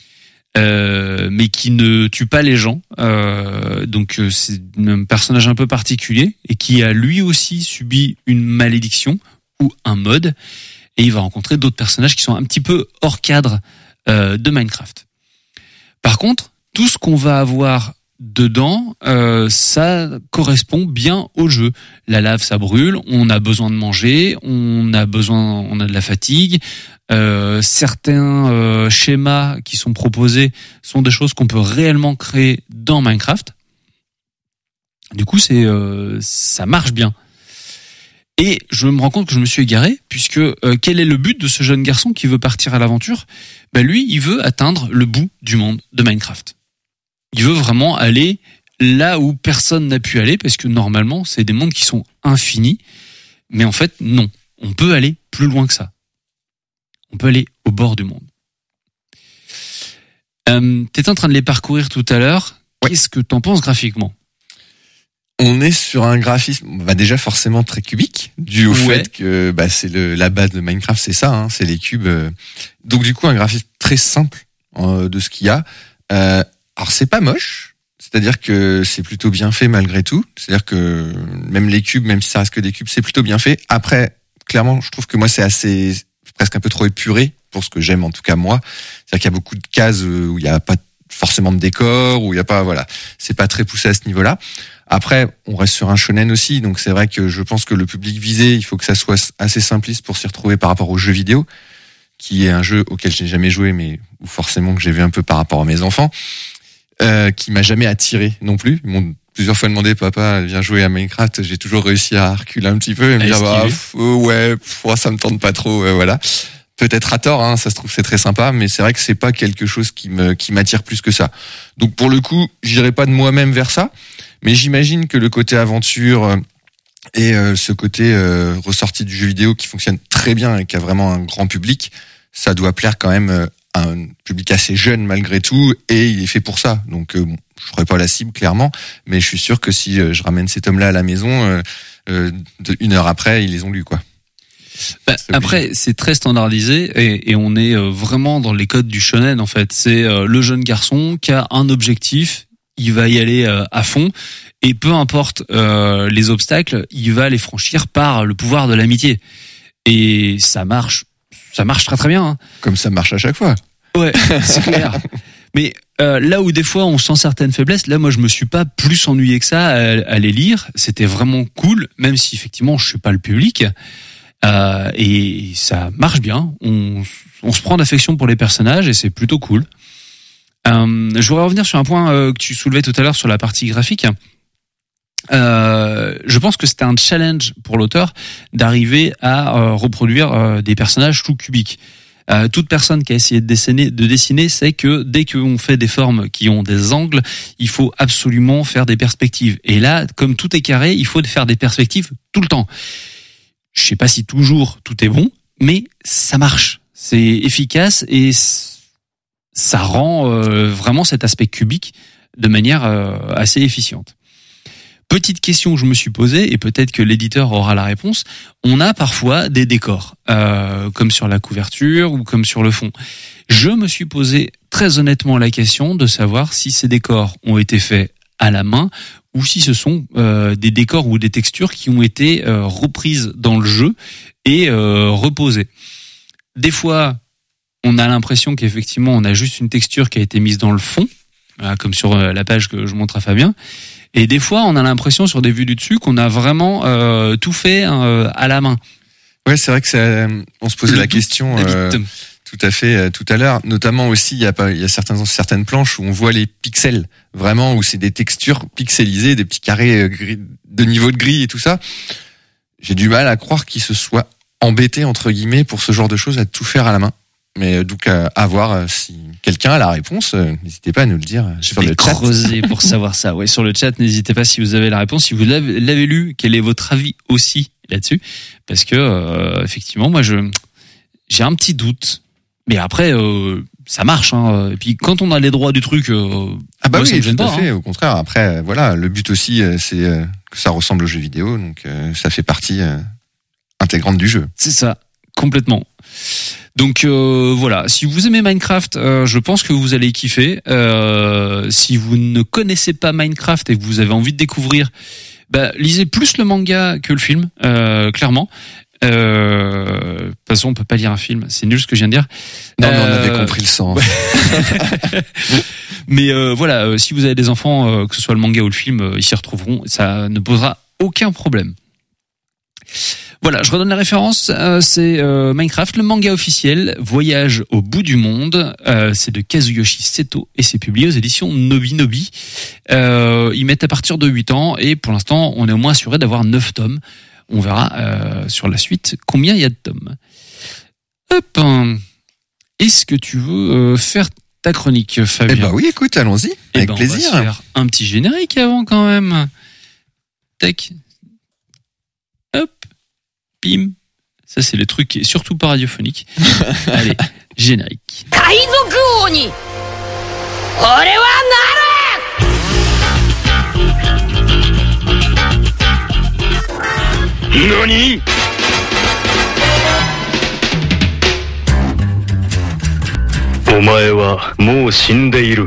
euh, mais qui ne tue pas les gens. Euh, donc c'est un personnage un peu particulier et qui a lui aussi subi une malédiction ou un mode. Et il va rencontrer d'autres personnages qui sont un petit peu hors cadre euh, de Minecraft. Par contre, tout ce qu'on va avoir dedans, euh, ça correspond bien au jeu. La lave, ça brûle, on a besoin de manger, on a besoin, on a de la fatigue. Euh, certains euh, schémas qui sont proposés sont des choses qu'on peut réellement créer dans Minecraft. Du coup, c'est euh, ça marche bien. Et je me rends compte que je me suis égaré, puisque euh, quel est le but de ce jeune garçon qui veut partir à l'aventure? Ben lui, il veut atteindre le bout du monde de Minecraft. Il veut vraiment aller là où personne n'a pu aller, parce que normalement, c'est des mondes qui sont infinis. Mais en fait, non. On peut aller plus loin que ça. On peut aller au bord du monde. Euh, t'étais en train de les parcourir tout à l'heure. Ouais. Qu'est-ce que t'en penses graphiquement? On est sur un graphisme, bah déjà forcément très cubique, dû au ouais. fait que bah c'est le la base de Minecraft, c'est ça, hein, c'est les cubes. Donc du coup un graphisme très simple euh, de ce qu'il y a. Euh, alors c'est pas moche, c'est-à-dire que c'est plutôt bien fait malgré tout. C'est-à-dire que même les cubes, même si ça reste que des cubes, c'est plutôt bien fait. Après, clairement, je trouve que moi c'est assez presque un peu trop épuré pour ce que j'aime en tout cas moi. C'est-à-dire qu'il y a beaucoup de cases où il y a pas forcément de décor, où il y a pas voilà, c'est pas très poussé à ce niveau-là. Après, on reste sur un shonen aussi, donc c'est vrai que je pense que le public visé, il faut que ça soit assez simpliste pour s'y retrouver par rapport au jeu vidéo, qui est un jeu auquel je n'ai jamais joué, mais où forcément que j'ai vu un peu par rapport à mes enfants, euh, qui m'a jamais attiré non plus. Ils m'ont plusieurs fois demandé, papa, viens jouer à Minecraft. J'ai toujours réussi à reculer un petit peu et me dire, bah, pff, ouais, pff, ça me tente pas trop, euh, voilà. Peut-être à tort, hein, ça se trouve c'est très sympa, mais c'est vrai que c'est pas quelque chose qui me qui m'attire plus que ça. Donc pour le coup, j'irai pas de moi-même vers ça. Mais j'imagine que le côté aventure et euh, ce côté euh, ressorti du jeu vidéo qui fonctionne très bien et qui a vraiment un grand public, ça doit plaire quand même euh, à un public assez jeune malgré tout, et il est fait pour ça. Donc euh, bon, je serai pas la cible clairement, mais je suis sûr que si euh, je ramène cet homme-là à la maison, euh, euh, de une heure après, ils les ont lus quoi. Bah, c'est après, c'est très standardisé et, et on est euh, vraiment dans les codes du shonen en fait. C'est euh, le jeune garçon qui a un objectif. Il va y aller euh, à fond et peu importe euh, les obstacles, il va les franchir par le pouvoir de l'amitié. Et ça marche, ça marche très très bien. Hein. Comme ça marche à chaque fois. Ouais, c'est clair. Mais Euh, là où des fois on sent certaines faiblesses, là moi je me suis pas plus ennuyé que ça à, à les lire. C'était vraiment cool, même si effectivement je suis pas le public. Euh, et ça marche bien. On, on se prend d'affection pour les personnages et c'est plutôt cool. Euh, je voudrais revenir sur un point euh, que tu soulevais tout à l'heure sur la partie graphique. Euh, je pense que c'était un challenge pour l'auteur d'arriver à euh, reproduire euh, des personnages tout cubiques. Euh, toute personne qui a essayé de dessiner, de dessiner sait que dès qu'on fait des formes qui ont des angles, il faut absolument faire des perspectives. Et là, comme tout est carré, il faut faire des perspectives tout le temps. Je sais pas si toujours tout est bon, mais ça marche. C'est efficace et ça rend euh, vraiment cet aspect cubique de manière euh, assez efficiente. Petite question que je me suis posée, et peut-être que l'éditeur aura la réponse, on a parfois des décors, euh, comme sur la couverture ou comme sur le fond. Je me suis posé très honnêtement la question de savoir si ces décors ont été faits à la main ou si ce sont euh, des décors ou des textures qui ont été euh, reprises dans le jeu et euh, reposées. Des fois, on a l'impression qu'effectivement, on a juste une texture qui a été mise dans le fond, euh, comme sur euh, la page que je montre à Fabien. Et des fois, on a l'impression sur des vues du dessus qu'on a vraiment euh, tout fait euh, à la main. Ouais, c'est vrai que ça, on se posait le la question euh, tout à fait euh, tout à l'heure. Notamment aussi, il y a pas, il y a certains, certaines planches où on voit les pixels vraiment, où c'est des textures pixelisées, des petits carrés euh, gris, de niveau de gris et tout ça. J'ai du mal à croire qu'ils se soient embêtés entre guillemets pour ce genre de choses à tout faire à la main. Mais donc à, à voir si quelqu'un a la réponse, n'hésitez pas à nous le dire je sur vais le chat. Creuser pour savoir ça. Ouais, sur le chat, n'hésitez pas si vous avez la réponse, si vous l'avez, l'avez lu, quel est votre avis aussi là-dessus, parce que euh, effectivement, moi je j'ai un petit doute. Mais après, euh, ça marche. Hein. Et puis quand on a les droits du truc, euh, ah bah moi, oui, ça me gêne tout à pas. fait. Hein. Au contraire, après, voilà, le but aussi, c'est que ça ressemble au jeu vidéo, donc euh, ça fait partie euh, intégrante du jeu. C'est ça, complètement. Donc euh, voilà, si vous aimez Minecraft, euh, je pense que vous allez kiffer. Euh, si vous ne connaissez pas Minecraft et que vous avez envie de découvrir, bah, lisez plus le manga que le film, euh, clairement. Euh, de toute façon, on peut pas lire un film, c'est nul ce que je viens de dire. Non, euh, mais on avait compris le sens. Mais euh, voilà, euh, si vous avez des enfants, euh, que ce soit le manga ou le film, euh, ils s'y retrouveront. Ça ne posera aucun problème. Voilà, je redonne la référence, euh, c'est euh, Minecraft, le manga officiel, Voyage au bout du monde, euh, c'est de Kazuyoshi Seto et c'est publié aux éditions Nobi Nobi. Euh, ils mettent à partir de huit ans et pour l'instant, on est au moins assuré d'avoir neuf tomes. On verra euh, sur la suite combien il y a de tomes. Hop, est-ce que tu veux euh, faire ta chronique, Fabien ? Eh ben oui, écoute, allons-y, eh avec ben, plaisir. On va se faire un petit générique avant quand même. Tac. Hop. Pim. Ça, c'est le truc qui est surtout pas radiophonique. Allez, générique. Kaizoku Oni! Ore wa nare! Nani? お前はもう死んでいる。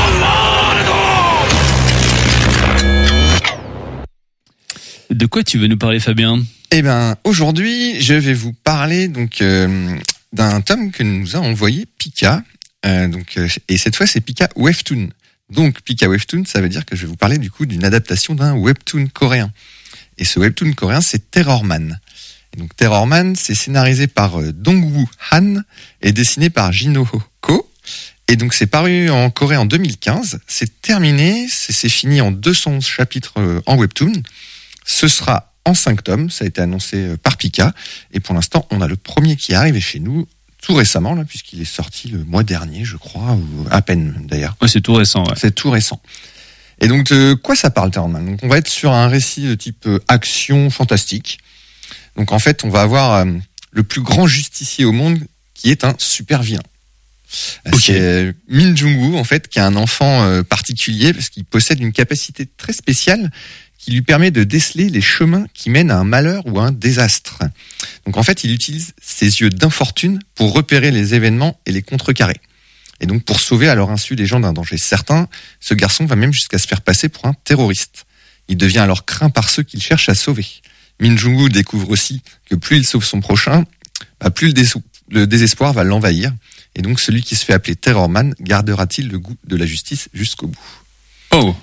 De quoi tu veux nous parler, Fabien ? Eh ben, aujourd'hui, je vais vous parler donc euh, d'un tome que nous a envoyé Pika. Euh, donc, euh, et cette fois, c'est Pika Webtoon. Donc, Pika Webtoon, ça veut dire que je vais vous parler du coup d'une adaptation d'un webtoon coréen. Et ce webtoon coréen, c'est Terrorman. Et donc, Terrorman, c'est scénarisé par euh, Dong-woo Han et dessiné par Jin-ho Ko. Et donc, c'est paru en Corée en deux mille quinze. C'est terminé, c'est, c'est fini en deux cents chapitres euh, en webtoon. Ce sera en cinq tomes, ça a été annoncé par Pika, et pour l'instant, on a le premier qui est arrivé chez nous tout récemment, là, puisqu'il est sorti le mois dernier, je crois, ou à peine d'ailleurs. Ouais, c'est tout récent, ouais. C'est tout récent. Et donc, de quoi ça parle, Terrorman ? Donc, on va être sur un récit de type action fantastique. Donc, en fait, on va avoir euh, le plus grand justicier au monde qui est un super vilain. Okay. C'est Min Jung-woo, en fait, qui est un enfant euh, particulier parce qu'il possède une capacité très spéciale qui lui permet de déceler les chemins qui mènent à un malheur ou à un désastre. Donc en fait, il utilise ses yeux d'infortune pour repérer les événements et les contrecarrer. Et donc pour sauver à leur insu les gens d'un danger certain, ce garçon va même jusqu'à se faire passer pour un terroriste. Il devient alors craint par ceux qu'il cherche à sauver. Min Jung-woo découvre aussi que plus il sauve son prochain, bah plus le, dés- le désespoir va l'envahir. Et donc celui qui se fait appeler Terrorman gardera-t-il le goût de la justice jusqu'au bout? Oh.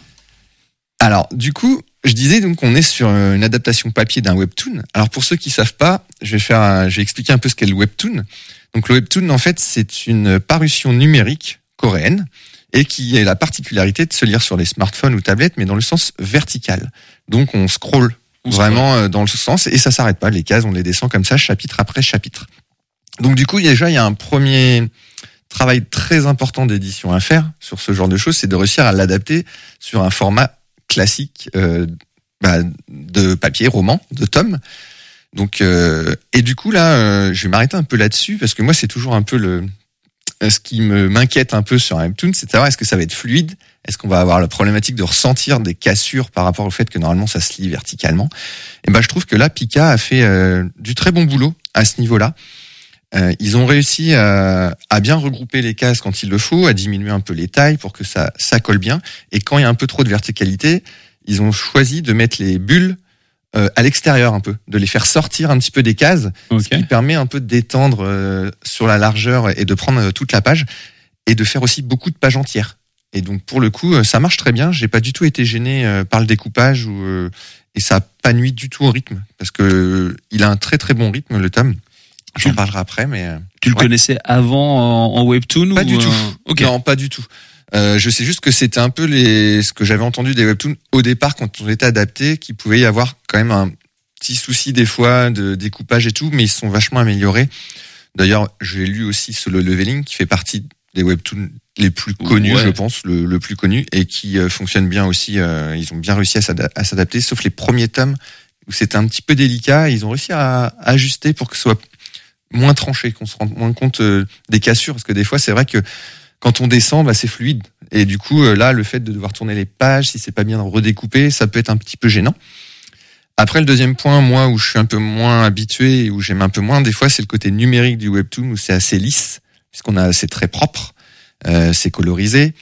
Alors du coup, je disais donc on est sur une adaptation papier d'un webtoon. Alors pour ceux qui savent pas, je vais faire, un, je vais expliquer un peu ce qu'est le webtoon. Donc le webtoon en fait c'est une parution numérique coréenne et qui a la particularité de se lire sur les smartphones ou tablettes, mais dans le sens vertical. Donc on scrolle on vraiment scroll. Dans le sens et ça s'arrête pas. Les cases on les descend comme ça, chapitre après chapitre. Donc du coup déjà il y a un premier travail très important d'édition à faire sur ce genre de choses, c'est de réussir à l'adapter sur un format classique euh, bah, de papier, roman, de tome. Donc euh, et du coup là, euh, je vais m'arrêter un peu là-dessus parce que moi c'est toujours un peu le ce qui me m'inquiète un peu sur un webtoon, c'est de savoir est-ce que ça va être fluide, est-ce qu'on va avoir la problématique de ressentir des cassures par rapport au fait que normalement ça se lit verticalement. Et ben je trouve que là Pika a fait euh, du très bon boulot à ce niveau-là. Euh, ils ont réussi à, à bien regrouper les cases quand il le faut, à diminuer un peu les tailles pour que ça, ça colle bien. Et quand il y a un peu trop de verticalité, ils ont choisi de mettre les bulles euh, à l'extérieur un peu, de les faire sortir un petit peu des cases, okay. Ce qui permet un peu de détendre euh, sur la largeur et de prendre euh, toute la page et de faire aussi beaucoup de pages entières. Et donc pour le coup, ça marche très bien. J'ai pas du tout été gêné euh, par le découpage ou, euh, et ça a pas nuit du tout au rythme parce que euh, il a un très très bon rythme le tome. J'en parlerai après, mais... Tu le ouais. connaissais avant en, en webtoon Pas ou du tout. Euh... Okay. Non, pas du tout. Euh, je sais juste que c'était un peu les ce que j'avais entendu des webtoons au départ quand on était adapté, qu'il pouvait y avoir quand même un petit souci des fois de découpage et tout, mais ils sont vachement améliorés. D'ailleurs, j'ai lu aussi Solo Leveling, qui fait partie des webtoons les plus connus, ouais. je pense, le, le plus connu, et qui euh, fonctionne bien aussi. Euh, ils ont bien réussi à, s'ada- à s'adapter, sauf les premiers tomes où c'était un petit peu délicat. Ils ont réussi à, à ajuster pour que ce soit moins tranché, qu'on se rende moins compte euh, des cassures, parce que des fois c'est vrai que quand on descend, bah, c'est fluide, et du coup euh, là le fait de devoir tourner les pages, si c'est pas bien redécoupé, ça peut être un petit peu gênant. Après le deuxième point, moi où je suis un peu moins habitué et où j'aime un peu moins, des fois c'est le côté numérique du webtoon où c'est assez lisse, puisqu'on a c'est très propre, euh, c'est colorisé,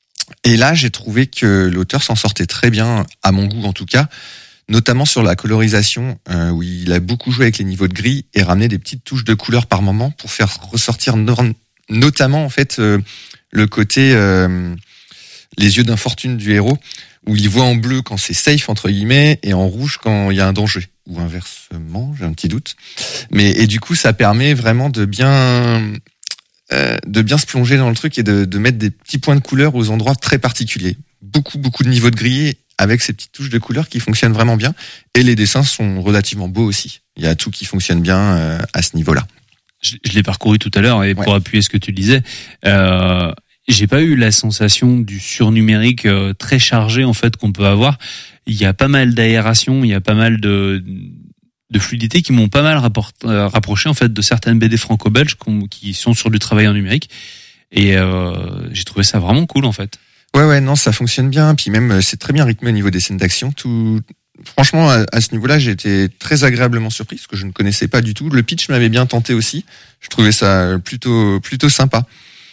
et là j'ai trouvé que l'auteur s'en sortait très bien, à mon goût en tout cas. Notamment sur la colorisation, euh, où il a beaucoup joué avec les niveaux de gris et ramené des petites touches de couleur par moment pour faire ressortir no- notamment en fait euh, le côté euh, les yeux d'infortune du héros, où il voit en bleu quand c'est safe entre guillemets et en rouge quand il y a un danger, ou inversement, j'ai un petit doute. Mais et du coup ça permet vraiment de bien euh, de bien se plonger dans le truc et de, de mettre des petits points de couleur aux endroits très particuliers. Beaucoup beaucoup de niveaux de gris avec ces petites touches de couleur qui fonctionnent vraiment bien. Et les dessins sont relativement beaux aussi. Il y a tout qui fonctionne bien euh, à ce niveau-là. Je, je l'ai parcouru tout à l'heure et pour ouais. appuyer ce que tu disais, euh, j'ai pas eu la sensation du surnumérique euh, très chargé en fait qu'on peut avoir. Il y a pas mal d'aération, il y a pas mal de de fluidité qui m'ont pas mal rapport, euh, rapproché en fait de certaines B D franco-belges qui sont sur du travail en numérique. Et euh, j'ai trouvé ça vraiment cool en fait. Ouais, ouais, non, ça fonctionne bien. Puis même, c'est très bien rythmé au niveau des scènes d'action. Tout, franchement, à, à ce niveau-là, j'ai été très agréablement surpris, parce que je ne connaissais pas du tout. Le pitch m'avait bien tenté aussi. Je trouvais ça plutôt, plutôt sympa.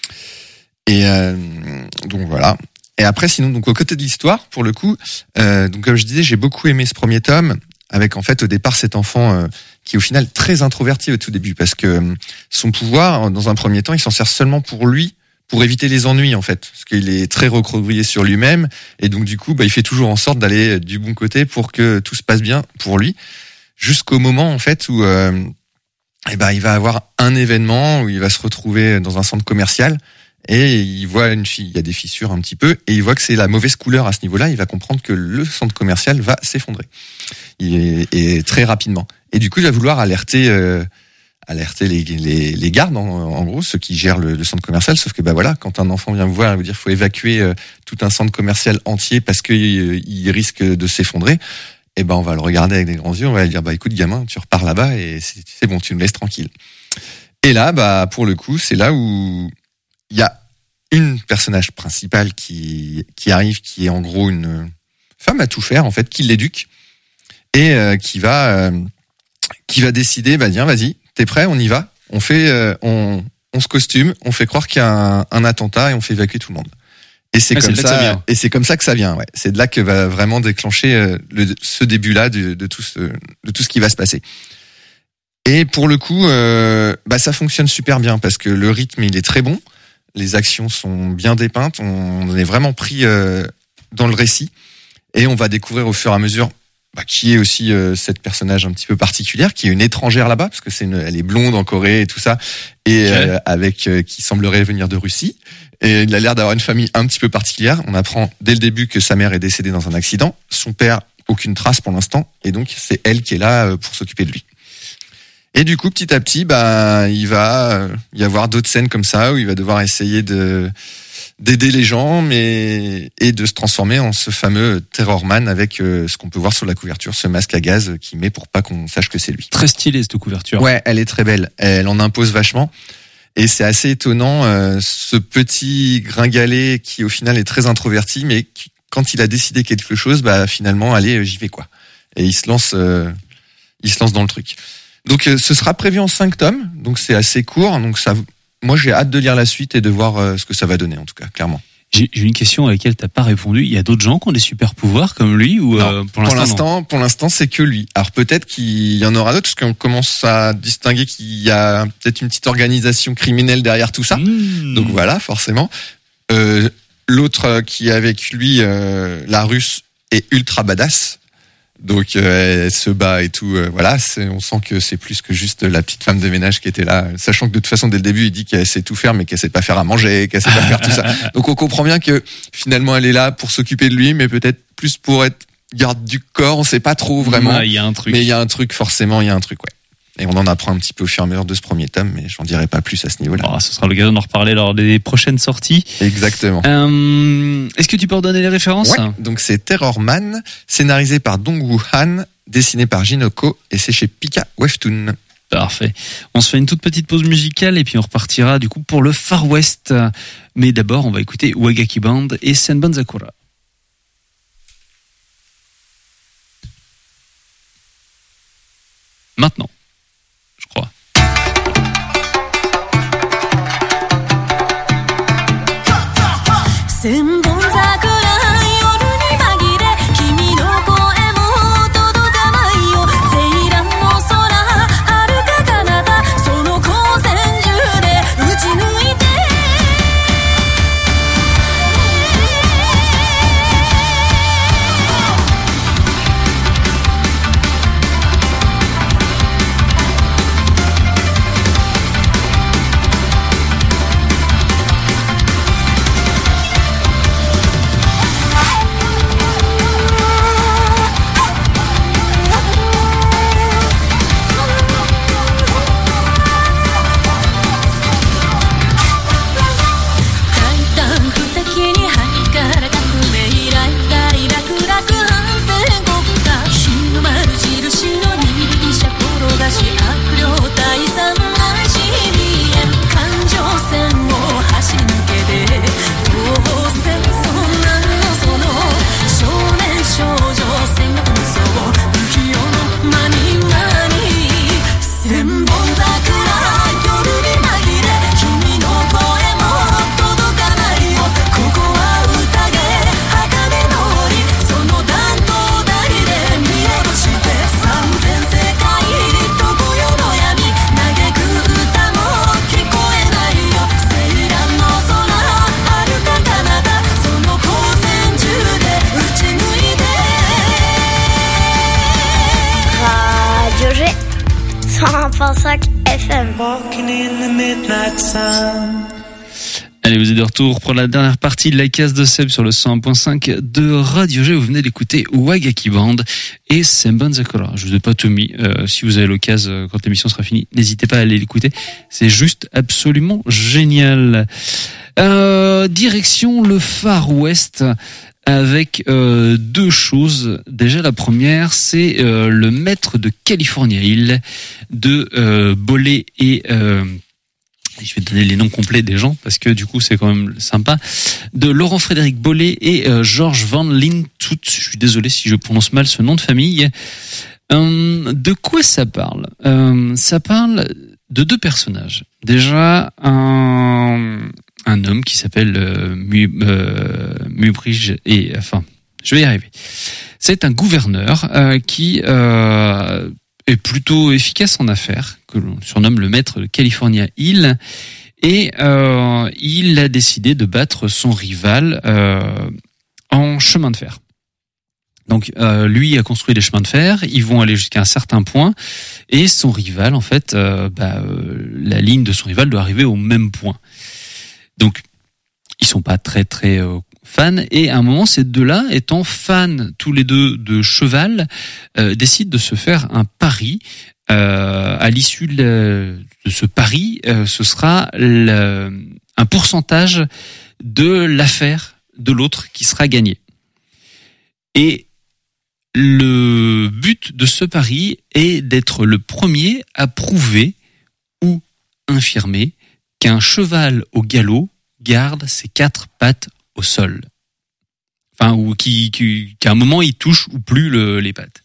Et euh, donc voilà. Et après, sinon, donc aux côtés de l'histoire, pour le coup, euh, donc comme je disais, j'ai beaucoup aimé ce premier tome, avec en fait au départ cet enfant euh, qui est au final très introverti au tout début, parce que euh, son pouvoir, dans un premier temps, il s'en sert seulement pour lui. Pour éviter les ennuis en fait, parce qu'il est très recroquevillé sur lui-même et donc du coup bah il fait toujours en sorte d'aller du bon côté pour que tout se passe bien pour lui, jusqu'au moment en fait où euh, et ben il va avoir un événement où il va se retrouver dans un centre commercial et il voit une fille, il y a des fissures un petit peu et il voit que c'est la mauvaise couleur à ce niveau-là, il va comprendre que le centre commercial va s'effondrer et, et très rapidement et du coup il va vouloir alerter euh, alerter les, les, les gardes, en, en gros, ceux qui gèrent le, le centre commercial. Sauf que, bah voilà, quand un enfant vient vous voir, il veut dire, faut évacuer euh, tout un centre commercial entier parce que euh, il risque de s'effondrer. Et ben, on va le regarder avec des grands yeux. On va lui dire, bah écoute, gamin, tu repars là-bas et c'est, c'est bon, tu nous laisses tranquille. Et là, bah pour le coup, c'est là où il y a une personnage principale qui qui arrive, qui est en gros une femme à tout faire, en fait, qui l'éduque et euh, qui va euh, qui va décider, bah tiens, vas-y. T'es prêt? On y va. On fait, euh, on, on se costume, on fait croire qu'il y a un, un attentat et on fait évacuer tout le monde. Et c'est ah, comme c'est ça, et c'est comme ça que ça vient. Ouais. C'est de là que va vraiment déclencher euh, le, ce début-là de, de tout ce, de tout ce qui va se passer. Et pour le coup, euh, bah ça fonctionne super bien parce que le rythme il est très bon, les actions sont bien dépeintes, on est vraiment pris euh, dans le récit et on va découvrir au fur et à mesure bah, qui est aussi euh, cette personnage un petit peu particulière, qui est une étrangère là-bas parce que c'est une, elle est blonde en Corée et tout ça, et okay. euh, avec euh, qui semblerait venir de Russie. Et il a l'air d'avoir une famille un petit peu particulière. On apprend dès le début que sa mère est décédée dans un accident, son père aucune trace pour l'instant, et donc c'est elle qui est là pour s'occuper de lui. Et du coup, petit à petit, bah, il va y avoir d'autres scènes comme ça où il va devoir essayer de d'aider les gens, mais et de se transformer en ce fameux Terrorman avec euh, ce qu'on peut voir sur la couverture, ce masque à gaz qu'il met pour pas qu'on sache que c'est lui. Très stylée cette couverture. Ouais, elle est très belle. Elle en impose vachement. Et c'est assez étonnant, euh, ce petit gringalet qui au final est très introverti, mais qui, quand il a décidé quelque chose, bah finalement, allez, j'y vais quoi. Et il se lance, euh, il se lance dans le truc. Donc, euh, ce sera prévu en cinq tomes, donc c'est assez court. Donc ça, moi, j'ai hâte de lire la suite et de voir euh, ce que ça va donner, en tout cas, clairement. J'ai, j'ai une question à laquelle t'as pas répondu. Il y a d'autres gens qui ont des super pouvoirs comme lui ou non, euh, pour l'instant, pour l'instant, pour l'instant, c'est que lui. Alors peut-être qu'il y en aura d'autres, parce qu'on commence à distinguer qu'il y a peut-être une petite organisation criminelle derrière tout ça. Mmh. Donc voilà, forcément. Euh, l'autre qui est avec lui, euh, la Russe, est ultra badass. Donc euh, elle se bat et tout, euh, voilà, c'est, on sent que c'est plus que juste la petite femme de ménage qui était là, sachant que de toute façon dès le début il dit qu'elle sait tout faire mais qu'elle sait pas faire à manger, qu'elle sait pas faire tout ça. Donc on comprend bien que finalement elle est là pour s'occuper de lui, mais peut-être plus pour être garde du corps, on sait pas trop vraiment. Il y a un truc. Mais il y a un truc forcément, il y a un truc, ouais. Et on en apprend un petit peu au fur et à mesure de ce premier tome, mais j'en dirai pas plus à ce niveau-là. Oh, ce sera l'occasion d'en reparler lors des prochaines sorties. Exactement. Euh, est-ce que tu peux redonner les références ? Ouais. Donc c'est Terrorman, scénarisé par Dong-Woo Han, dessiné par Jinoko, et c'est chez Pika Webtoon. Parfait. On se fait une toute petite pause musicale et puis on repartira du coup pour le Far West. Mais d'abord, on va écouter Wagaki Band et Senbon Zakura. Maintenant. Je crois. Allez, vous êtes de retour pour la dernière partie de la case de Seb sur le cent un virgule cinq de Radio G. Vous venez d'écouter Wagaki Band et Senbon Zakura. Je vous ai pas tout mis. Euh, si vous avez l'occasion, quand l'émission sera finie, n'hésitez pas à aller l'écouter. C'est juste absolument génial. Euh, direction le Far West avec euh, deux choses. Déjà, la première, c'est euh, le maître de California Hill de euh, Bollé et... Euh, je vais donner les noms complets des gens parce que du coup c'est quand même sympa, de Laurent Frédéric Bollé et euh, Georges Van Lintout. Je suis désolé si je prononce mal ce nom de famille. Euh, de quoi ça parle ? euh, Ça parle de deux personnages. Déjà un, un homme qui s'appelle euh, Mu, euh, Mubrige et enfin je vais y arriver. C'est un gouverneur euh, qui euh, est plutôt efficace en affaires, que l'on surnomme le maître de California Hill, et euh, il a décidé de battre son rival euh, en chemin de fer. Donc euh, lui a construit des chemins de fer, ils vont aller jusqu'à un certain point, et son rival, en fait, euh, bah, euh, la ligne de son rival doit arriver au même point. Donc ils sont pas très très euh, fans, et à un moment, ces deux-là, étant fans tous les deux de cheval, euh, décident de se faire un pari. Euh, à l'issue de, de ce pari, euh, ce sera le, un pourcentage de l'affaire de l'autre qui sera gagné. Et le but de ce pari est d'être le premier à prouver ou infirmer qu'un cheval au galop garde ses quatre pattes au sol. Enfin, ou qui, qui, qu'à un moment il touche ou plus le, les pattes.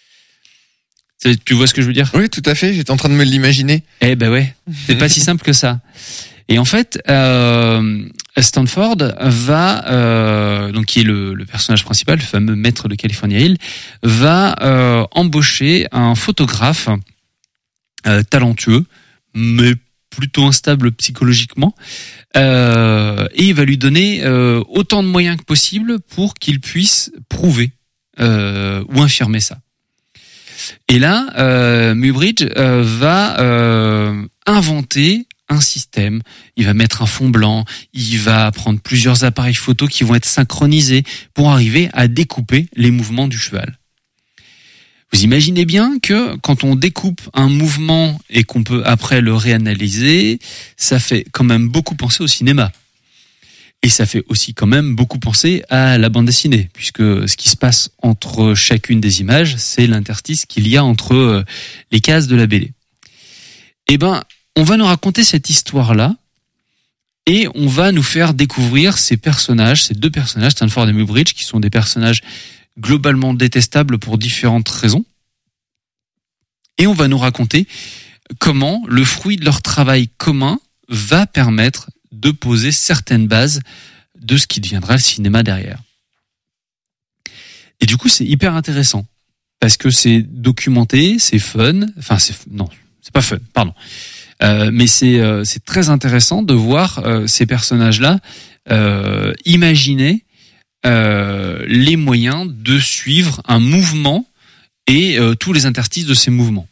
Tu vois ce que je veux dire ? Oui, tout à fait. J'étais en train de me l'imaginer. Eh ben ouais, c'est pas si simple que ça. Et en fait, euh, Stanford va, euh, donc qui est le, le personnage principal, le fameux maître de California Hill, va euh, embaucher un photographe euh, talentueux, mais plutôt instable psychologiquement, euh, et il va lui donner euh, autant de moyens que possible pour qu'il puisse prouver euh, ou infirmer ça. Et là, euh, Muybridge euh, va euh, inventer un système. Il va mettre un fond blanc, il va prendre plusieurs appareils photo qui vont être synchronisés pour arriver à découper les mouvements du cheval. Vous imaginez bien que quand on découpe un mouvement et qu'on peut après le réanalyser, ça fait quand même beaucoup penser au cinéma. Et ça fait aussi quand même beaucoup penser à la bande dessinée, puisque ce qui se passe entre chacune des images, c'est l'interstice qu'il y a entre les cases de la B D. Eh ben, on va nous raconter cette histoire-là, et on va nous faire découvrir ces personnages, ces deux personnages, Stanford et Muybridge, qui sont des personnages globalement détestables pour différentes raisons. Et on va nous raconter comment le fruit de leur travail commun va permettre de poser certaines bases de ce qui deviendra le cinéma derrière. Et du coup, c'est hyper intéressant parce que c'est documenté, c'est fun. Enfin, c'est non, c'est pas fun, pardon. Euh, mais c'est euh, c'est très intéressant de voir euh, ces personnages-là euh, imaginer euh, les moyens de suivre un mouvement et euh, tous les interstices de ces mouvements.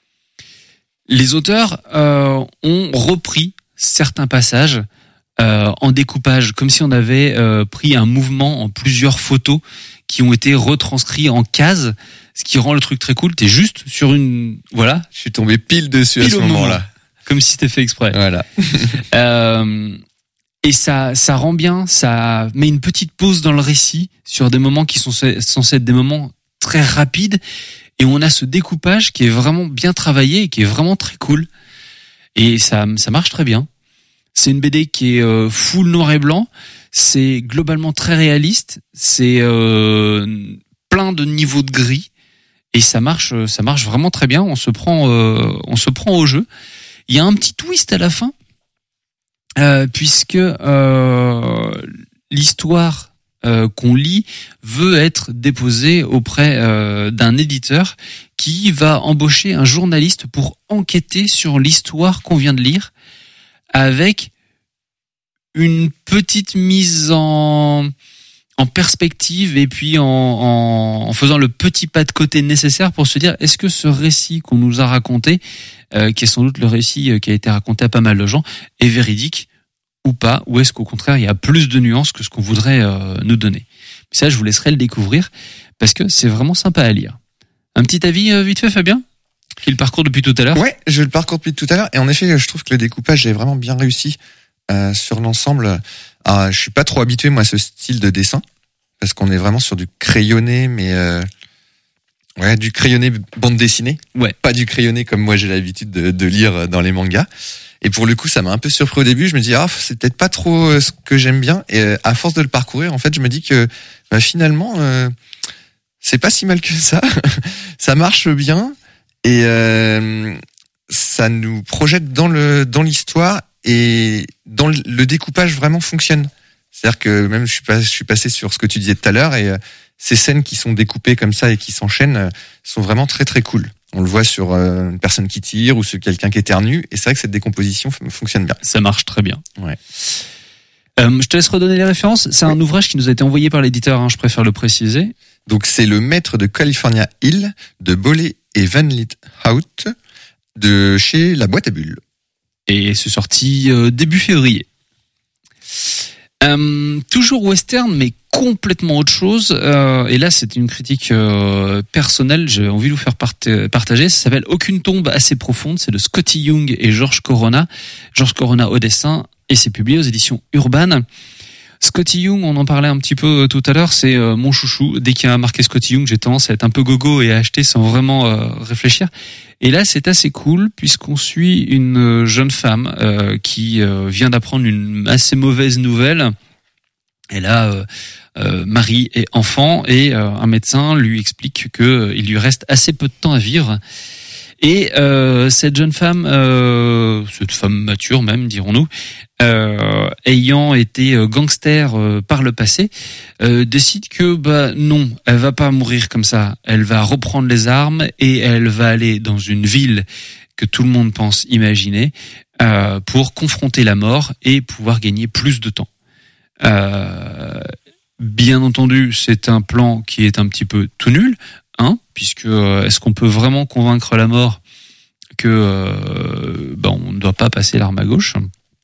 Les auteurs euh, ont repris certains passages euh, en découpage, comme si on avait euh, pris un mouvement en plusieurs photos qui ont été retranscrits en cases, ce qui rend le truc très cool. T'es juste sur une... Voilà. Je suis tombé pile dessus pile à ce moment-là. Moment, comme si c'était fait exprès. Voilà. euh, et ça, ça rend bien, ça met une petite pause dans le récit sur des moments qui sont censés être des moments très rapides, et on a ce découpage qui est vraiment bien travaillé et qui est vraiment très cool. Et ça, ça marche très bien. C'est une B D qui est euh, full noir et blanc. C'est globalement très réaliste. C'est euh, plein de niveaux de gris et ça marche, ça marche vraiment très bien. On se prend, euh, on se prend au jeu. Il y a un petit twist à la fin, euh, puisque euh, l'histoire euh, qu'on lit veut être déposée auprès euh, d'un éditeur qui va embaucher un journaliste pour enquêter sur l'histoire qu'on vient de lire, avec une petite mise en, en perspective et puis en, en, en faisant le petit pas de côté nécessaire pour se dire, est-ce que ce récit qu'on nous a raconté, euh, qui est sans doute le récit qui a été raconté à pas mal de gens, est véridique ou pas, ou est-ce qu'au contraire il y a plus de nuances que ce qu'on voudrait euh, nous donner. Ça, je vous laisserai le découvrir parce que c'est vraiment sympa à lire. Un petit avis euh, vite fait, Fabien ? Qui le parcours depuis tout à l'heure ? Ouais, je le parcours depuis tout à l'heure. Et en effet, je trouve que le découpage est vraiment bien réussi euh, sur l'ensemble. Alors, je suis pas trop habitué, moi, à ce style de dessin. Parce qu'on est vraiment sur du crayonné, mais... Euh, ouais, du crayonné bande dessinée. Ouais. Pas du crayonné comme moi, j'ai l'habitude de, de lire dans les mangas. Et pour le coup, ça m'a un peu surpris au début. Je me dis, ah, c'est peut-être pas trop ce que j'aime bien. Et euh, à force de le parcourir, en fait, je me dis que bah, finalement, euh, c'est pas si mal que ça. Ça marche bien. Et euh, ça nous projette dans le dans l'histoire et dans le, le découpage vraiment fonctionne. C'est-à-dire que même je suis pas je suis passé sur ce que tu disais tout à l'heure et euh, ces scènes qui sont découpées comme ça et qui s'enchaînent euh, sont vraiment très très cool. On le voit sur euh, une personne qui tire ou sur quelqu'un qui éternue. Et c'est vrai que cette décomposition f- fonctionne bien. Ça marche très bien. Ouais. Euh, je te laisse redonner les références. C'est un ouvrage qui nous a été envoyé par l'éditeur, hein, je préfère le préciser. Donc c'est Le Maître de California Hill de Bollé et Van Liethout de chez La Boîte à Bulles. Et c'est sorti euh, début février. Euh, toujours western, mais complètement autre chose. Euh, et là, c'est une critique euh, personnelle. J'ai envie de vous faire part- partager. Ça s'appelle Aucune tombe assez profonde. C'est de Scotty Young et George Corona. George Corona au dessin. Et c'est publié aux éditions Urban. Scotty Young, on en parlait un petit peu tout à l'heure, c'est euh, mon chouchou. Dès qu'il y a marqué Scotty Young, j'ai tendance à être un peu gogo et à acheter sans vraiment euh, réfléchir. Et là, c'est assez cool puisqu'on suit une jeune femme euh, qui euh, vient d'apprendre une assez mauvaise nouvelle. Elle a euh, euh, mari et enfant et euh, un médecin lui explique que euh, il lui reste assez peu de temps à vivre. Et euh, cette jeune femme, euh, cette femme mature même, dirons-nous, euh, ayant été gangster euh, par le passé, euh, décide que bah non, elle va pas mourir comme ça. Elle va reprendre les armes et elle va aller dans une ville que tout le monde pense imaginer euh, pour confronter la mort et pouvoir gagner plus de temps. Euh, bien entendu, c'est un plan qui est un petit peu tout nul. Hein, puisque euh, est-ce qu'on peut vraiment convaincre la mort que euh, ben, on ne doit pas passer l'arme à gauche?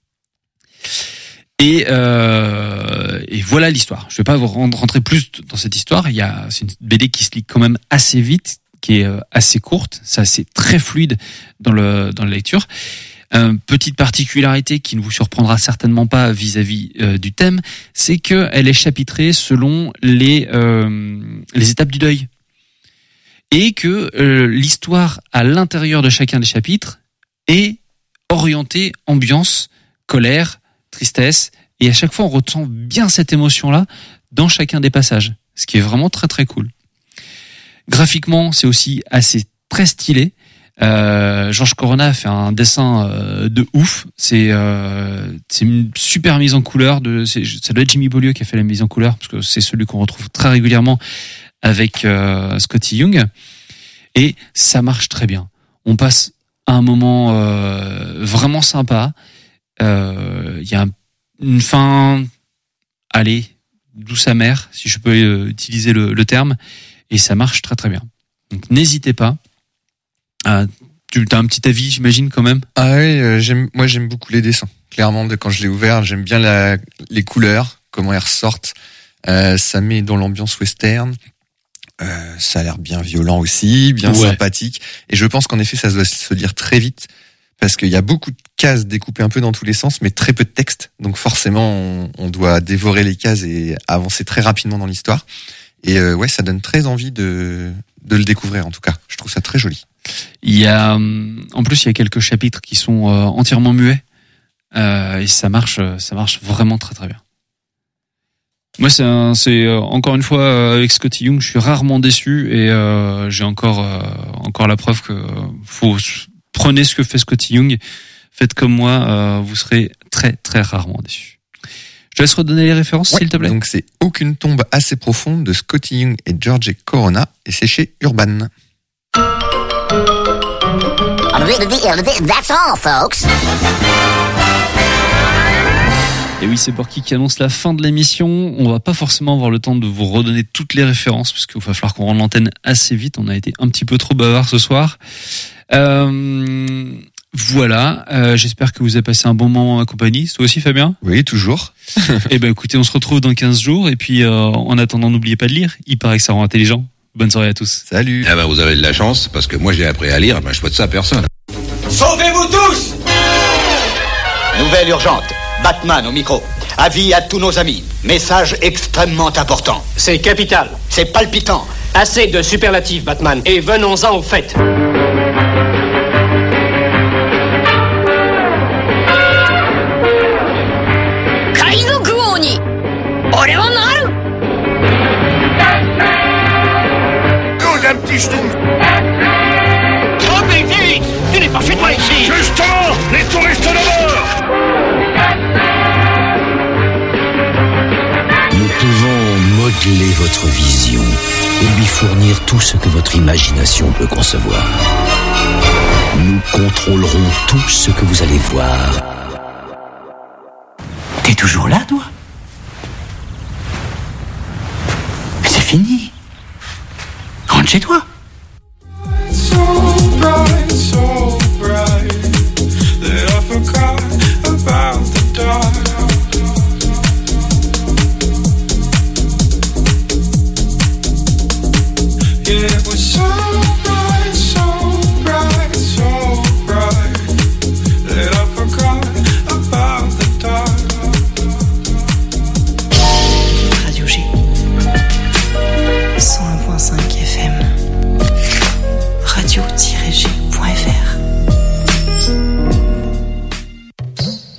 Et, euh, et voilà l'histoire. Je vais pas vous rentrer plus dans cette histoire. Il y a, c'est une B D qui se lit quand même assez vite, qui est assez courte. C'est assez très fluide dans le dans la lecture. Euh, petite particularité qui ne vous surprendra certainement pas vis-à-vis euh, du thème, c'est que elle est chapitrée selon les euh, les étapes du deuil. Et que euh, l'histoire à l'intérieur de chacun des chapitres est orientée ambiance, colère, tristesse, et à chaque fois on ressent bien cette émotion-là dans chacun des passages, ce qui est vraiment très très cool. Graphiquement, c'est aussi assez très stylé. Euh, George Corona a fait un dessin euh, de ouf. C'est euh, c'est une super mise en couleur. De, c'est, ça doit être Jimmy Beaulieu qui a fait la mise en couleur parce que c'est celui qu'on retrouve très régulièrement avec euh, Scotty Young, et ça marche très bien. On passe un moment euh, vraiment sympa. Il euh, y a un, une fin, allez, douce amère, si je peux euh, utiliser le, le terme, et ça marche très très bien. Donc n'hésitez pas. Ah, tu as un petit avis, j'imagine, quand même? Ah oui, euh, j'aime, moi j'aime beaucoup les dessins. Clairement, de quand je l'ai ouvert, j'aime bien la, les couleurs, comment elles ressortent. Euh, ça met dans l'ambiance western. Euh, ça a l'air bien violent aussi, bien ouais. sympathique. Et je pense qu'en effet, ça doit se lire très vite parce qu'il y a beaucoup de cases découpées un peu dans tous les sens, mais très peu de texte. Donc forcément, on, on doit dévorer les cases et avancer très rapidement dans l'histoire. Et euh, ouais, ça donne très envie de, de le découvrir. En tout cas, je trouve ça très joli. Il y a, en plus, il y a quelques chapitres qui sont euh, entièrement muets euh, et ça marche, ça marche vraiment très très bien. Moi, c'est, un, c'est euh, encore une fois euh, avec Scotty Young, je suis rarement déçu et euh, j'ai encore euh, encore la preuve que euh, faut prenez ce que fait Scotty Young, faites comme moi, euh, vous serez très très rarement déçu. Je te laisse redonner les références, ouais, s'il te plaît. Donc c'est Aucune tombe assez profonde de Scotty Young et George Corona et c'est chez Urban. That's all, folks. Et oui, c'est Porky qui annonce la fin de l'émission. On va pas forcément avoir le temps de vous redonner toutes les références parce qu'il va falloir qu'on rende l'antenne assez vite. On a été un petit peu trop bavard ce soir. Euh, voilà. Euh, j'espère que vous avez passé un bon moment en ma compagnie. C'est toi aussi, Fabien? Oui, toujours. Eh ben, écoutez, on se retrouve dans quinze jours. Et puis, euh, en attendant, n'oubliez pas de lire. Il paraît que ça rend intelligent. Bonne soirée à tous. Salut. Eh ben, vous avez de la chance parce que moi j'ai appris à lire. Ben, je souhaite ça à personne. Sauvez-vous tous! Nouvelle urgente. Batman au micro. Avis à tous nos amis. Message extrêmement important. C'est capital. C'est palpitant. Assez de superlatifs, Batman. Et venons-en au fait. Kaizoku Oni. Ore wa naru. Oh, un petit schtroumpf. Trompez vite! Tu n'es pas chez toi ici! Justement, les touristes d'abord. Nous pouvons modeler votre vision et lui fournir tout ce que votre imagination peut concevoir. Nous contrôlerons tout ce que vous allez voir. T'es toujours là, toi? Mais c'est fini. Rentre chez toi.